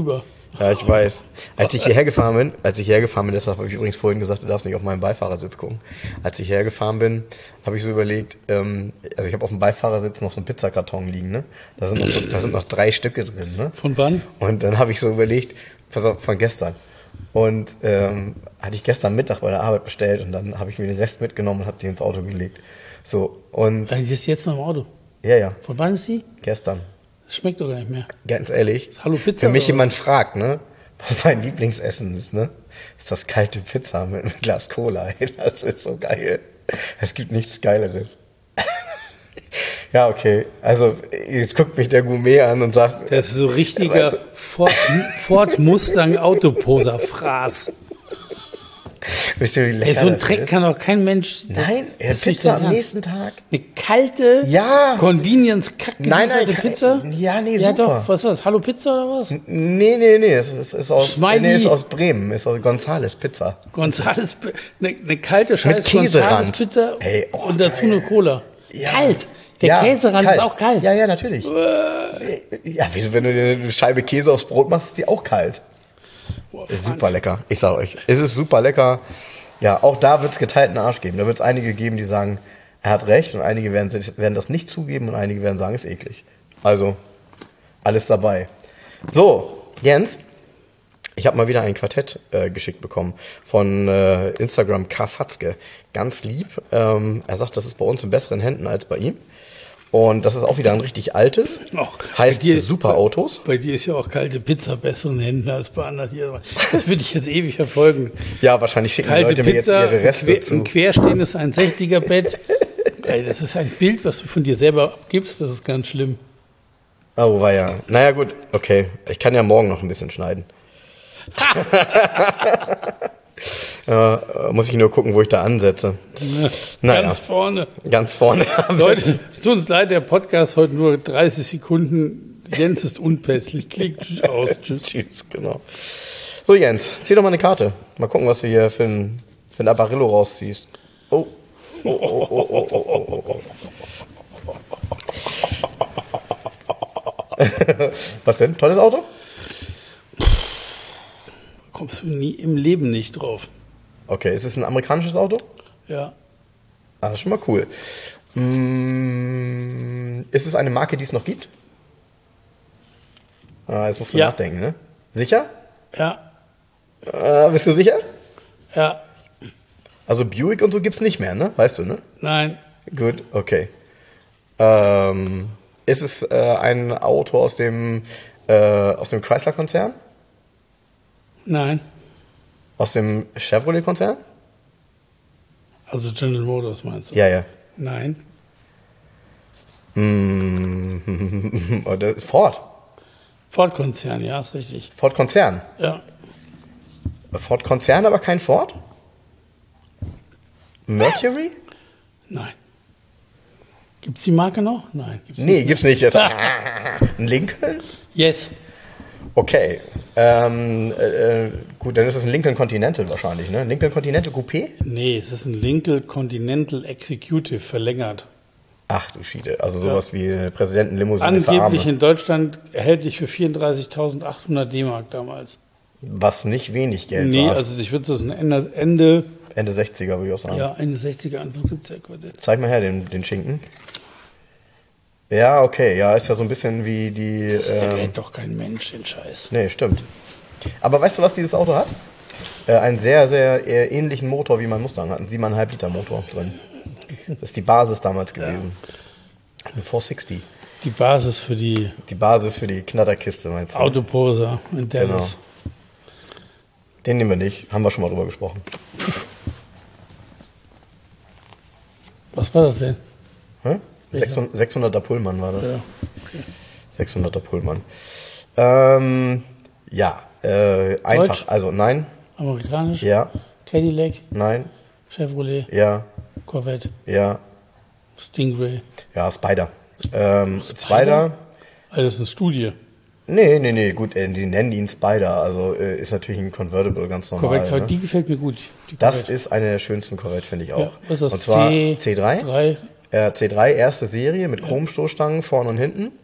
Ja, ich weiß. Als ich hierher gefahren bin, als ich hierher gefahren bin, deshalb habe ich übrigens vorhin gesagt, du darfst nicht auf meinen Beifahrersitz gucken. Als ich hierher gefahren bin, habe ich so überlegt, ähm, also ich habe auf dem Beifahrersitz noch so einen Pizzakarton liegen, ne? Da sind noch, so, da sind noch drei Stücke drin, ne? Von wann? Und dann habe ich so überlegt, pass auf, von gestern. Und ähm, hatte ich gestern Mittag bei der Arbeit bestellt und dann habe ich mir den Rest mitgenommen und habe den ins Auto gelegt. So, und... Dann ist jetzt noch im Auto. Ja, ja. Von wann ist die? Gestern. Das schmeckt doch gar nicht mehr. Ganz ehrlich, Hallo Pizza, wenn mich oder jemand fragt, ne, was mein Lieblingsessen ist, ne, ist das kalte Pizza mit einem Glas Cola. Das ist so geil. Es gibt nichts Geileres. Ja, okay. Also, jetzt guckt mich der Gourmet an und sagt... Das ist so richtiger weißt du, Ford, Ford Mustang Autoposer-Fraß. wisst ihr, wie lecker Ey, so ein das Dreck ist? kann doch kein Mensch... Nein, er das ist nicht Pizza dein am Ernst. nächsten Tag. Eine kalte, Ja. convenience kack Nein, nein, gelieferte kein- Pizza? ja, nee, Ja super. doch, was ist das? Hallo Pizza oder was? Nee, nee, nee, es ist, ist, aus, Smiley. nee, ist aus Bremen, ist aus Gonzales Pizza. Gonzales, eine, eine kalte scheiß Käserand. Gonzales Pizza Ey, oh, und dazu geil. eine Cola. Ja. Kalt. Der Ja, Käserand kalt. ist auch kalt. Ja, ja, natürlich. Ja, wieso, wenn du dir eine Scheibe Käse aufs Brot machst, ist die auch kalt. Boah, Ist Frank. super lecker. Ich sag euch, es ist super lecker. Ja, auch da wird's geteilten Arsch geben. Da wird's einige geben, die sagen, er hat recht, und einige werden, werden das nicht zugeben und einige werden sagen, es ist eklig. Also, alles dabei. So, Jens, ich habe mal wieder ein Quartett äh, geschickt bekommen von äh, Instagram Karfatzke. Ganz lieb. Ähm, er sagt, das ist bei uns in besseren Händen als bei ihm. Und das ist auch wieder ein richtig altes. Och, heißt bei dir- Super Autos. Bei dir ist ja auch kalte Pizza besseren Händen als bei anderen hier. Das würde ich jetzt ewig verfolgen. Ja, wahrscheinlich schicken die Kalte Leute mir jetzt Pizza, ihre Reste ein, quer, zu. ein querstehendes ein sechziger Bett. Ey, das ist ein Bild, was du von dir selber abgibst. Das ist ganz schlimm. Oh, war ja. Naja, gut, okay. Ich kann ja morgen noch ein bisschen schneiden. äh, muss ich nur gucken, wo ich da ansetze. Naja. Ganz vorne. Ganz vorne. Leute, es tut uns leid, der Podcast heute nur dreißig Sekunden. Jens ist unpässlich. Klick tschüss, aus. Tschüss. Tschüss, genau. So, Jens, zieh doch mal eine Karte. Mal gucken, was du hier für ein, für ein Apparillo rausziehst. Oh. Oh, oh, oh, oh, oh, oh, oh, oh. Was denn? Tolles Auto? Kommst du nie im Leben nicht drauf. Okay, ist es ein amerikanisches Auto? Ja. Ah, das ist schon mal cool. Mm, ist es eine Marke, die es noch gibt? Ah, jetzt musst du Ja. nachdenken, ne? Sicher? Ja. Äh, bist du sicher? Ja. Also Buick und so gibt's nicht mehr, ne? Weißt du, ne? Nein. Gut, okay. Ähm, ist es äh, ein Auto aus dem, äh, aus dem Chrysler-Konzern? Nein. Aus dem Chevrolet-Konzern? Also General Motors meinst du? Ja, ja. Nein. Mm, oh, das ist Ford. Ford-Konzern, ja, ist richtig. Ford-Konzern. Ja. Ford-Konzern, aber kein Ford? Mercury? Nein. Gibt es die Marke noch? Nein. Gibt's Nee, nicht. gibt's nicht. Jetzt. Ein Lincoln? Yes. Okay. Ähm, äh, gut, dann ist es ein Lincoln Continental wahrscheinlich, ne? Lincoln Continental Coupé? Nee, es ist ein Lincoln Continental Executive verlängert. Ach du Schiete. Also sowas wie eine Präsidentenlimousine für Angeblich Arme. in Deutschland erhältlich für vierunddreißigtausendachthundert D-Mark damals. Was nicht wenig Geld Nee, war. also ich würde das ein Ende, Ende, Ende sechziger würde ich auch sagen. ja, Ende sechziger, Anfang siebziger Quartett. Zeig mal her den, den Schinken. Ja, okay. Ja, ist ja so ein bisschen wie die... Das ähm, erwähnt doch kein Mensch, den Scheiß. Nee, stimmt. Aber weißt du, was dieses Auto hat? Äh, einen sehr, sehr äh, ähnlichen Motor wie mein Mustang. Hat einen sieben Komma fünf Liter Motor drin. Das ist die Basis damals gewesen. Ein vierhundertsechzig. Die Basis für die Die Basis für die Knatterkiste, meinst du? Autoposer in Dallas. Den nehmen wir nicht. Haben wir schon mal drüber gesprochen. Was war das denn? Hä? sechshundert, sechshunderter Pullman war das. Ja. sechshunderter Pullman. Ähm, ja, äh, einfach. Deutsch? Also nein, Amerikanisch? ja, Cadillac, nein, Chevrolet, ja, Corvette, ja, Stingray. ja, Spider. Ähm, Spider? Also das ist eine Studie. Nee, nee, nee, gut, äh, die nennen ihn Spider, also äh, ist natürlich ein Convertible, ganz normal. Corvette, ne? die gefällt mir gut. Die Das Corvette. ist eine der schönsten Corvette, finde ich auch. Ja, was ist das? Und zwar C- C drei. drei. Äh, C drei, erste Serie mit Chromstoßstangen vorne und hinten.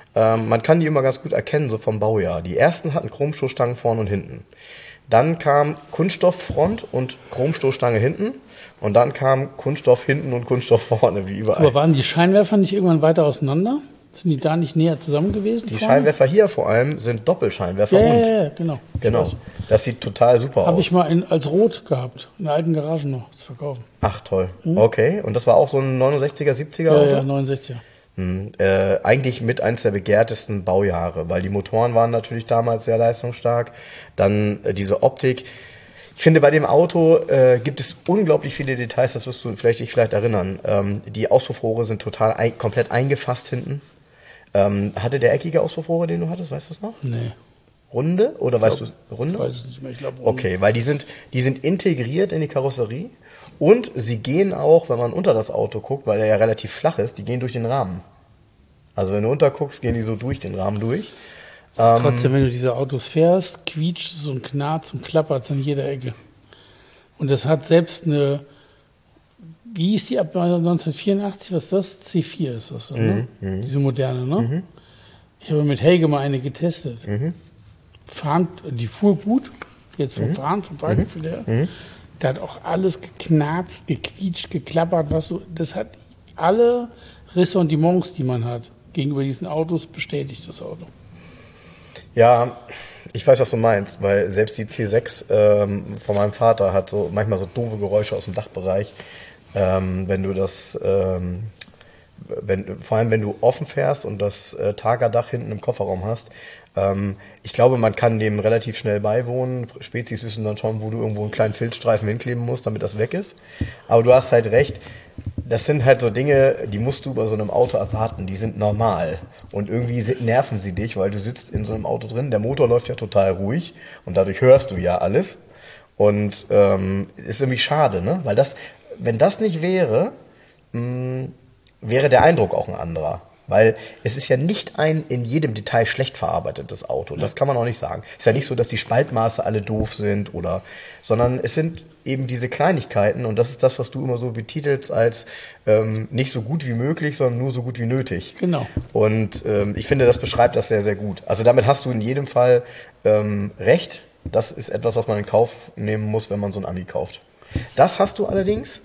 Ähm, man kann die immer ganz gut erkennen, so vom Baujahr. Die ersten hatten Chromstoßstangen vorne und hinten. Dann kam Kunststofffront und Chromstoßstange hinten. Und dann kam Kunststoff hinten und Kunststoff vorne, wie überall. Aber waren die Scheinwerfer nicht irgendwann weiter auseinander? Sind die da nicht näher zusammen gewesen? Die vorne? Scheinwerfer hier vor allem sind Doppelscheinwerfer. Ja, und. ja, ja, genau. Genau. Das sieht total super aus. Habe ich mal in, als Rot gehabt, in der alten Garage noch zu verkaufen. Ach toll. Mhm. Okay. Und das war auch so ein neunundsechziger, siebziger Ja, Auto? ja, neunundsechziger. Hm. Äh, eigentlich mit eins der begehrtesten Baujahre, weil die Motoren waren natürlich damals sehr leistungsstark. Dann äh, diese Optik. Ich finde, bei dem Auto äh, gibt es unglaublich viele Details, das wirst du vielleicht, dich vielleicht erinnern. Ähm, die Auspuffrohre sind total ein, komplett eingefasst hinten. Ähm, hatte der eckige Auspuffrohre, den du hattest, weißt du das noch? Nee. Runde? Oder Ich weißt glaub, du, Runde? Ich weiß es nicht mehr, ich glaube Runde. Okay, weil die sind, die sind integriert in die Karosserie und sie gehen auch, wenn man unter das Auto guckt, weil er ja relativ flach ist, die gehen durch den Rahmen. Also wenn du unterguckst, gehen die so durch den Rahmen durch. Ähm, ähm, trotzdem, wenn du diese Autos fährst, quietscht es und knarzt und klappert an jeder Ecke. Und das hat selbst eine, wie hieß die ab neunzehnhundertvierundachtzig, was ist das? C vier ist das, ne? Mhm, Diese moderne, ne? Mhm. Ich habe mit Helge mal eine getestet. Mhm. Fahren, die fuhr gut, jetzt vom Mhm. Fahren, vom Fahrgefühl her. Mhm. Da hat auch alles geknarzt, gequietscht, geklappert, was so, das hat alle Ressentiments, die man hat, gegenüber diesen Autos bestätigt, das Auto. Ja, ich weiß, was du meinst, weil selbst die C sechs ähm, von meinem Vater hat so manchmal so doofe Geräusche aus dem Dachbereich, ähm, wenn du das, ähm, wenn, vor allem wenn du offen fährst und das äh, Tagerdach hinten im Kofferraum hast. Ähm, ich glaube, man kann dem relativ schnell beiwohnen. Spezies wissen dann schon, wo du irgendwo einen kleinen Filzstreifen hinkleben musst, damit das weg ist. Aber du hast halt recht. Das sind halt so Dinge, die musst du bei so einem Auto erwarten, die sind normal. Und irgendwie nerven sie dich, weil du sitzt in so einem Auto drin, der Motor läuft ja total ruhig und dadurch hörst du ja alles. Und ähm, ist irgendwie schade, ne? Weil das, wenn das nicht wäre, mh, wäre der Eindruck auch ein anderer. Weil es ist ja nicht ein in jedem Detail schlecht verarbeitetes Auto. Das kann man auch nicht sagen. Es ist ja nicht so, dass die Spaltmaße alle doof sind oder, sondern es sind eben diese Kleinigkeiten und das ist das, was du immer so betitelst als ähm, nicht so gut wie möglich, sondern nur so gut wie nötig. Genau. Und ähm, ich finde, das beschreibt das sehr, sehr gut. Also damit hast du in jedem Fall ähm, recht. Das ist etwas, was man in Kauf nehmen muss, wenn man so ein Ami kauft. Das hast du allerdings,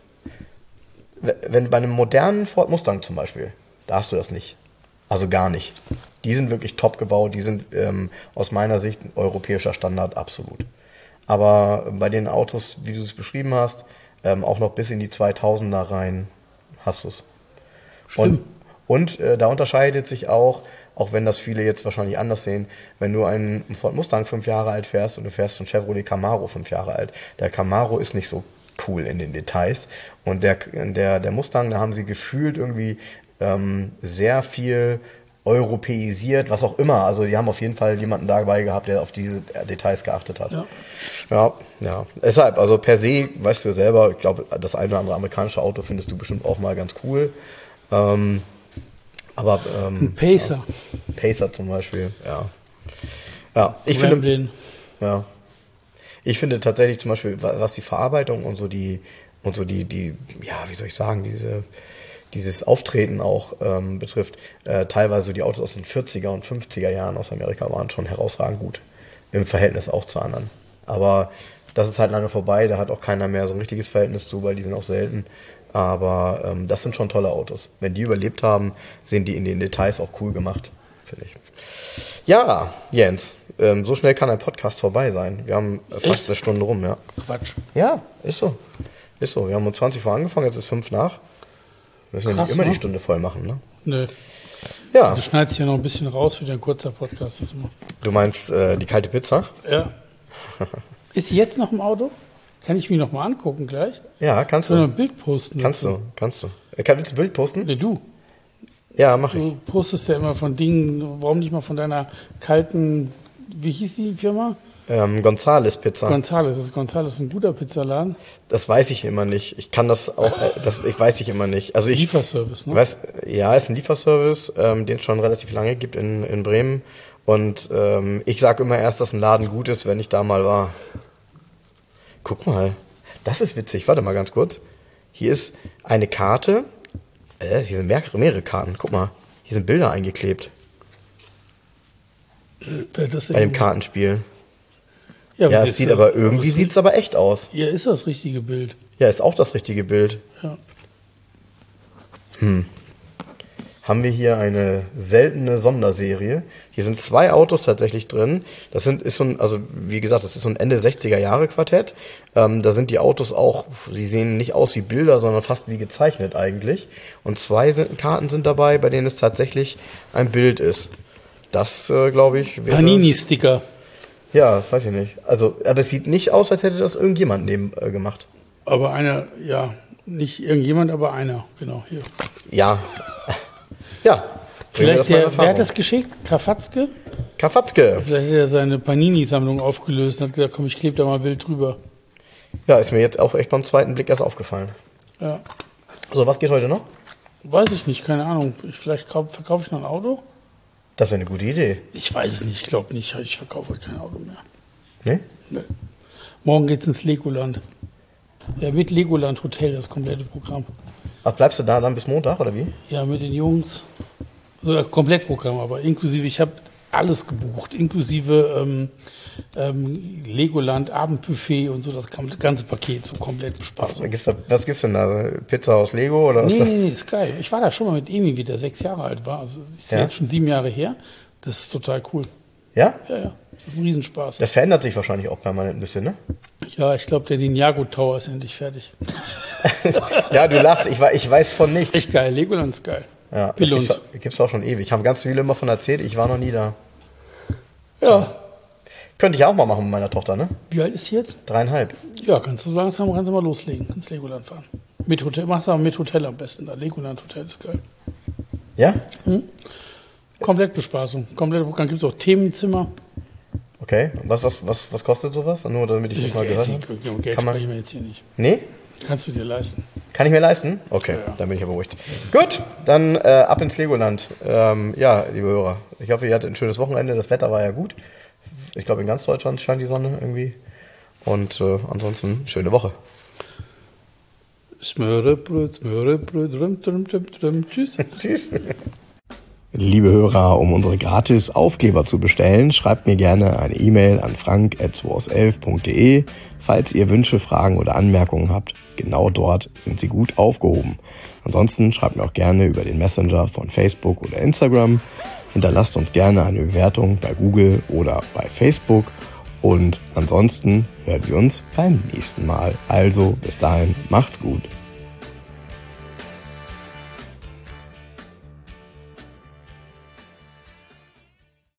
wenn bei einem modernen Ford Mustang zum Beispiel, da hast du das nicht. Also gar nicht. Die sind wirklich top gebaut, die sind ähm, aus meiner Sicht ein europäischer Standard, absolut. Aber bei den Autos, wie du es beschrieben hast, ähm, auch noch bis in die zweitausender rein, hast du es. Und, und äh, da unterscheidet sich auch, auch wenn das viele jetzt wahrscheinlich anders sehen, wenn du einen Ford Mustang fünf Jahre alt fährst und du fährst einen Chevrolet Camaro fünf Jahre alt, der Camaro ist nicht so cool in den Details. Und der, der, der Mustang, da haben sie gefühlt irgendwie ähm, sehr viel europäisiert, was auch immer. Also die haben auf jeden Fall jemanden dabei gehabt, der auf diese Details geachtet hat. Ja, ja. ja. Deshalb, also per se, weißt du selber, ich glaube, das eine oder andere amerikanische Auto findest du bestimmt auch mal ganz cool. Ähm, aber ähm, ein Pacer. Ja, Pacer zum Beispiel, ja. Ja, ich Ramblin. finde, ja. Ich finde tatsächlich zum Beispiel, was die Verarbeitung und so die, und so die, die, ja, wie soll ich sagen, diese, dieses Auftreten auch ähm, betrifft, äh, teilweise die Autos aus den vierziger und fünfziger Jahren aus Amerika waren schon herausragend gut. Im Verhältnis auch zu anderen. Aber das ist halt lange vorbei, da hat auch keiner mehr so ein richtiges Verhältnis zu, weil die sind auch selten. Aber ähm, das sind schon tolle Autos. Wenn die überlebt haben, sind die in den Details auch cool gemacht, finde ich. Ja, Jens, ähm, so schnell kann ein Podcast vorbei sein. Wir haben fast Echt? eine Stunde rum, ja. Quatsch. Ja, ist so. Ist so. Wir haben um zwanzig vor angefangen, jetzt ist fünf nach. Wir müssen ja nicht immer ne? die Stunde voll machen, ne? Nö. Ja. Du schneidest hier noch ein bisschen raus für dein kurzer Podcast. Das mal. Du meinst äh, die kalte Pizza? Ja. Ist sie jetzt noch im Auto? Kann ich mich noch mal angucken gleich? Ja, kannst Soll du. Ein Bild posten? Kannst dazu? du, kannst du. Kannst du ein Bild posten? Nee, du. Ja, mach ich. Du postest ja immer von Dingen, warum nicht mal von deiner kalten, wie hieß die Firma? Ähm, Gonzales Pizza. Gonzales, ist Gonzales ein guter Pizzaladen? Das weiß ich immer nicht. Ich kann das auch, äh, das ich weiß ich immer nicht. Also ich Lieferservice, ne? Weiß, ja, ist ein Lieferservice, ähm, den es schon relativ lange gibt in, in Bremen. Und ähm, ich sage immer erst, dass ein Laden gut ist, wenn ich da mal war. Guck mal, das ist witzig. Warte mal ganz kurz. Hier ist eine Karte. Äh, hier sind mehrere, mehrere Karten. Guck mal, hier sind Bilder eingeklebt. Wer das bei dem denn- Kartenspiel. Ja, Ja, das es sieht ist- aber irgendwie das- sieht es aber echt aus. Ja, ist das richtige Bild. Ja, ist auch das richtige Bild. Ja. Haben wir hier eine seltene Sonderserie. Hier sind zwei Autos tatsächlich drin. Das sind, ist so ein, also wie gesagt, das ist so ein Ende sechziger Jahre Quartett. Ähm, da sind die Autos auch, sie sehen nicht aus wie Bilder, sondern fast wie gezeichnet eigentlich. Und zwei sind, Karten sind dabei, bei denen es tatsächlich ein Bild ist. Das, äh, glaube ich, wäre... Panini-Sticker. Ja, weiß ich nicht. Also, aber es sieht nicht aus, als hätte das irgendjemand neben äh, gemacht. Aber einer, ja, nicht irgendjemand, aber einer. Genau, hier. Ja. Ja. bringen wir das Vielleicht mal in der, wer Erfahrung. hat das geschickt? Krafatzke? Kafatzke. Vielleicht hat er seine Panini-Sammlung aufgelöst und hat gesagt, komm, ich klebe da mal ein Bild drüber. Ja, ist mir jetzt auch echt beim zweiten Blick erst aufgefallen. Ja. So, was geht heute noch? Weiß ich nicht, keine Ahnung. Ich, vielleicht kauf, verkaufe ich noch ein Auto? Das wäre eine gute Idee. Ich weiß es nicht, ich glaube nicht. Ich verkaufe kein Auto mehr. Ne? Nee. Morgen geht's ins Legoland. Ja, mit Legoland Hotel, das komplette Programm. Ach, bleibst du da dann bis Montag, oder wie? Ja, mit den Jungs. So, ja, Komplettprogramm, aber inklusive, ich habe alles gebucht, inklusive ähm, ähm, Legoland, Abendbuffet und so, das kam- das ganze Paket, so komplett Bespaßung. Was gibt's, da, was gibt's denn da? Pizza aus Lego oder was? Nee, da? nee, nee, ist geil. Ich war da schon mal mit Emi, wie der sechs Jahre alt war. Also, ist ja Ja. jetzt schon sieben Jahre her. Das ist total cool. Ja? Ja, ja, das ist ein Riesenspaß. Das verändert sich wahrscheinlich auch permanent ein bisschen, ne? Ja, ich glaube, der Ninjago Tower ist endlich fertig. Ja, du lachst, ich, wei- ich weiß von nichts. Echt geil, Legoland ist geil. Ja, das Billund. gibt's, gibt's auch schon ewig. Haben ganz viele immer von erzählt, ich war noch nie da. Ja. Könnte ich auch mal machen mit meiner Tochter, ne? Wie alt ist sie jetzt? Dreieinhalb. Ja, kannst du langsam kannst du mal loslegen, ins Legoland fahren. Mit Hotel, mach's aber mit Hotel am besten. Da Legoland Hotel ist geil. Ja? Komplett Bespaßung. Komplett Programm. Gibt es auch Themenzimmer. Okay. Und was, was, was, was kostet sowas? Nur damit ich das mal gehört habe. Geld, Geld Kann man- sprechen wir jetzt hier nicht. Nee? Kannst du dir leisten. Kann ich mir leisten? Okay, Ja, ja. dann bin ich ja beruhigt. Gut, dann äh, ab ins Legoland. Ähm, ja, liebe Hörer, ich hoffe, ihr hattet ein schönes Wochenende. Das Wetter war ja gut. Ich glaube, in ganz Deutschland scheint die Sonne irgendwie. Und äh, ansonsten, schöne Woche. Smörebröt, Smörebröt, rum, rum, rum, rum. Tschüss. Tschüss. Liebe Hörer, um unsere gratis Aufkleber zu bestellen, schreibt mir gerne eine E-Mail an frank at zweihundertelf punkt de. Falls ihr Wünsche, Fragen oder Anmerkungen habt, genau dort sind sie gut aufgehoben. Ansonsten schreibt mir auch gerne über den Messenger von Facebook oder Instagram. Hinterlasst uns gerne eine Bewertung bei Google oder bei Facebook. Und ansonsten hören wir uns beim nächsten Mal. Also bis dahin, macht's gut.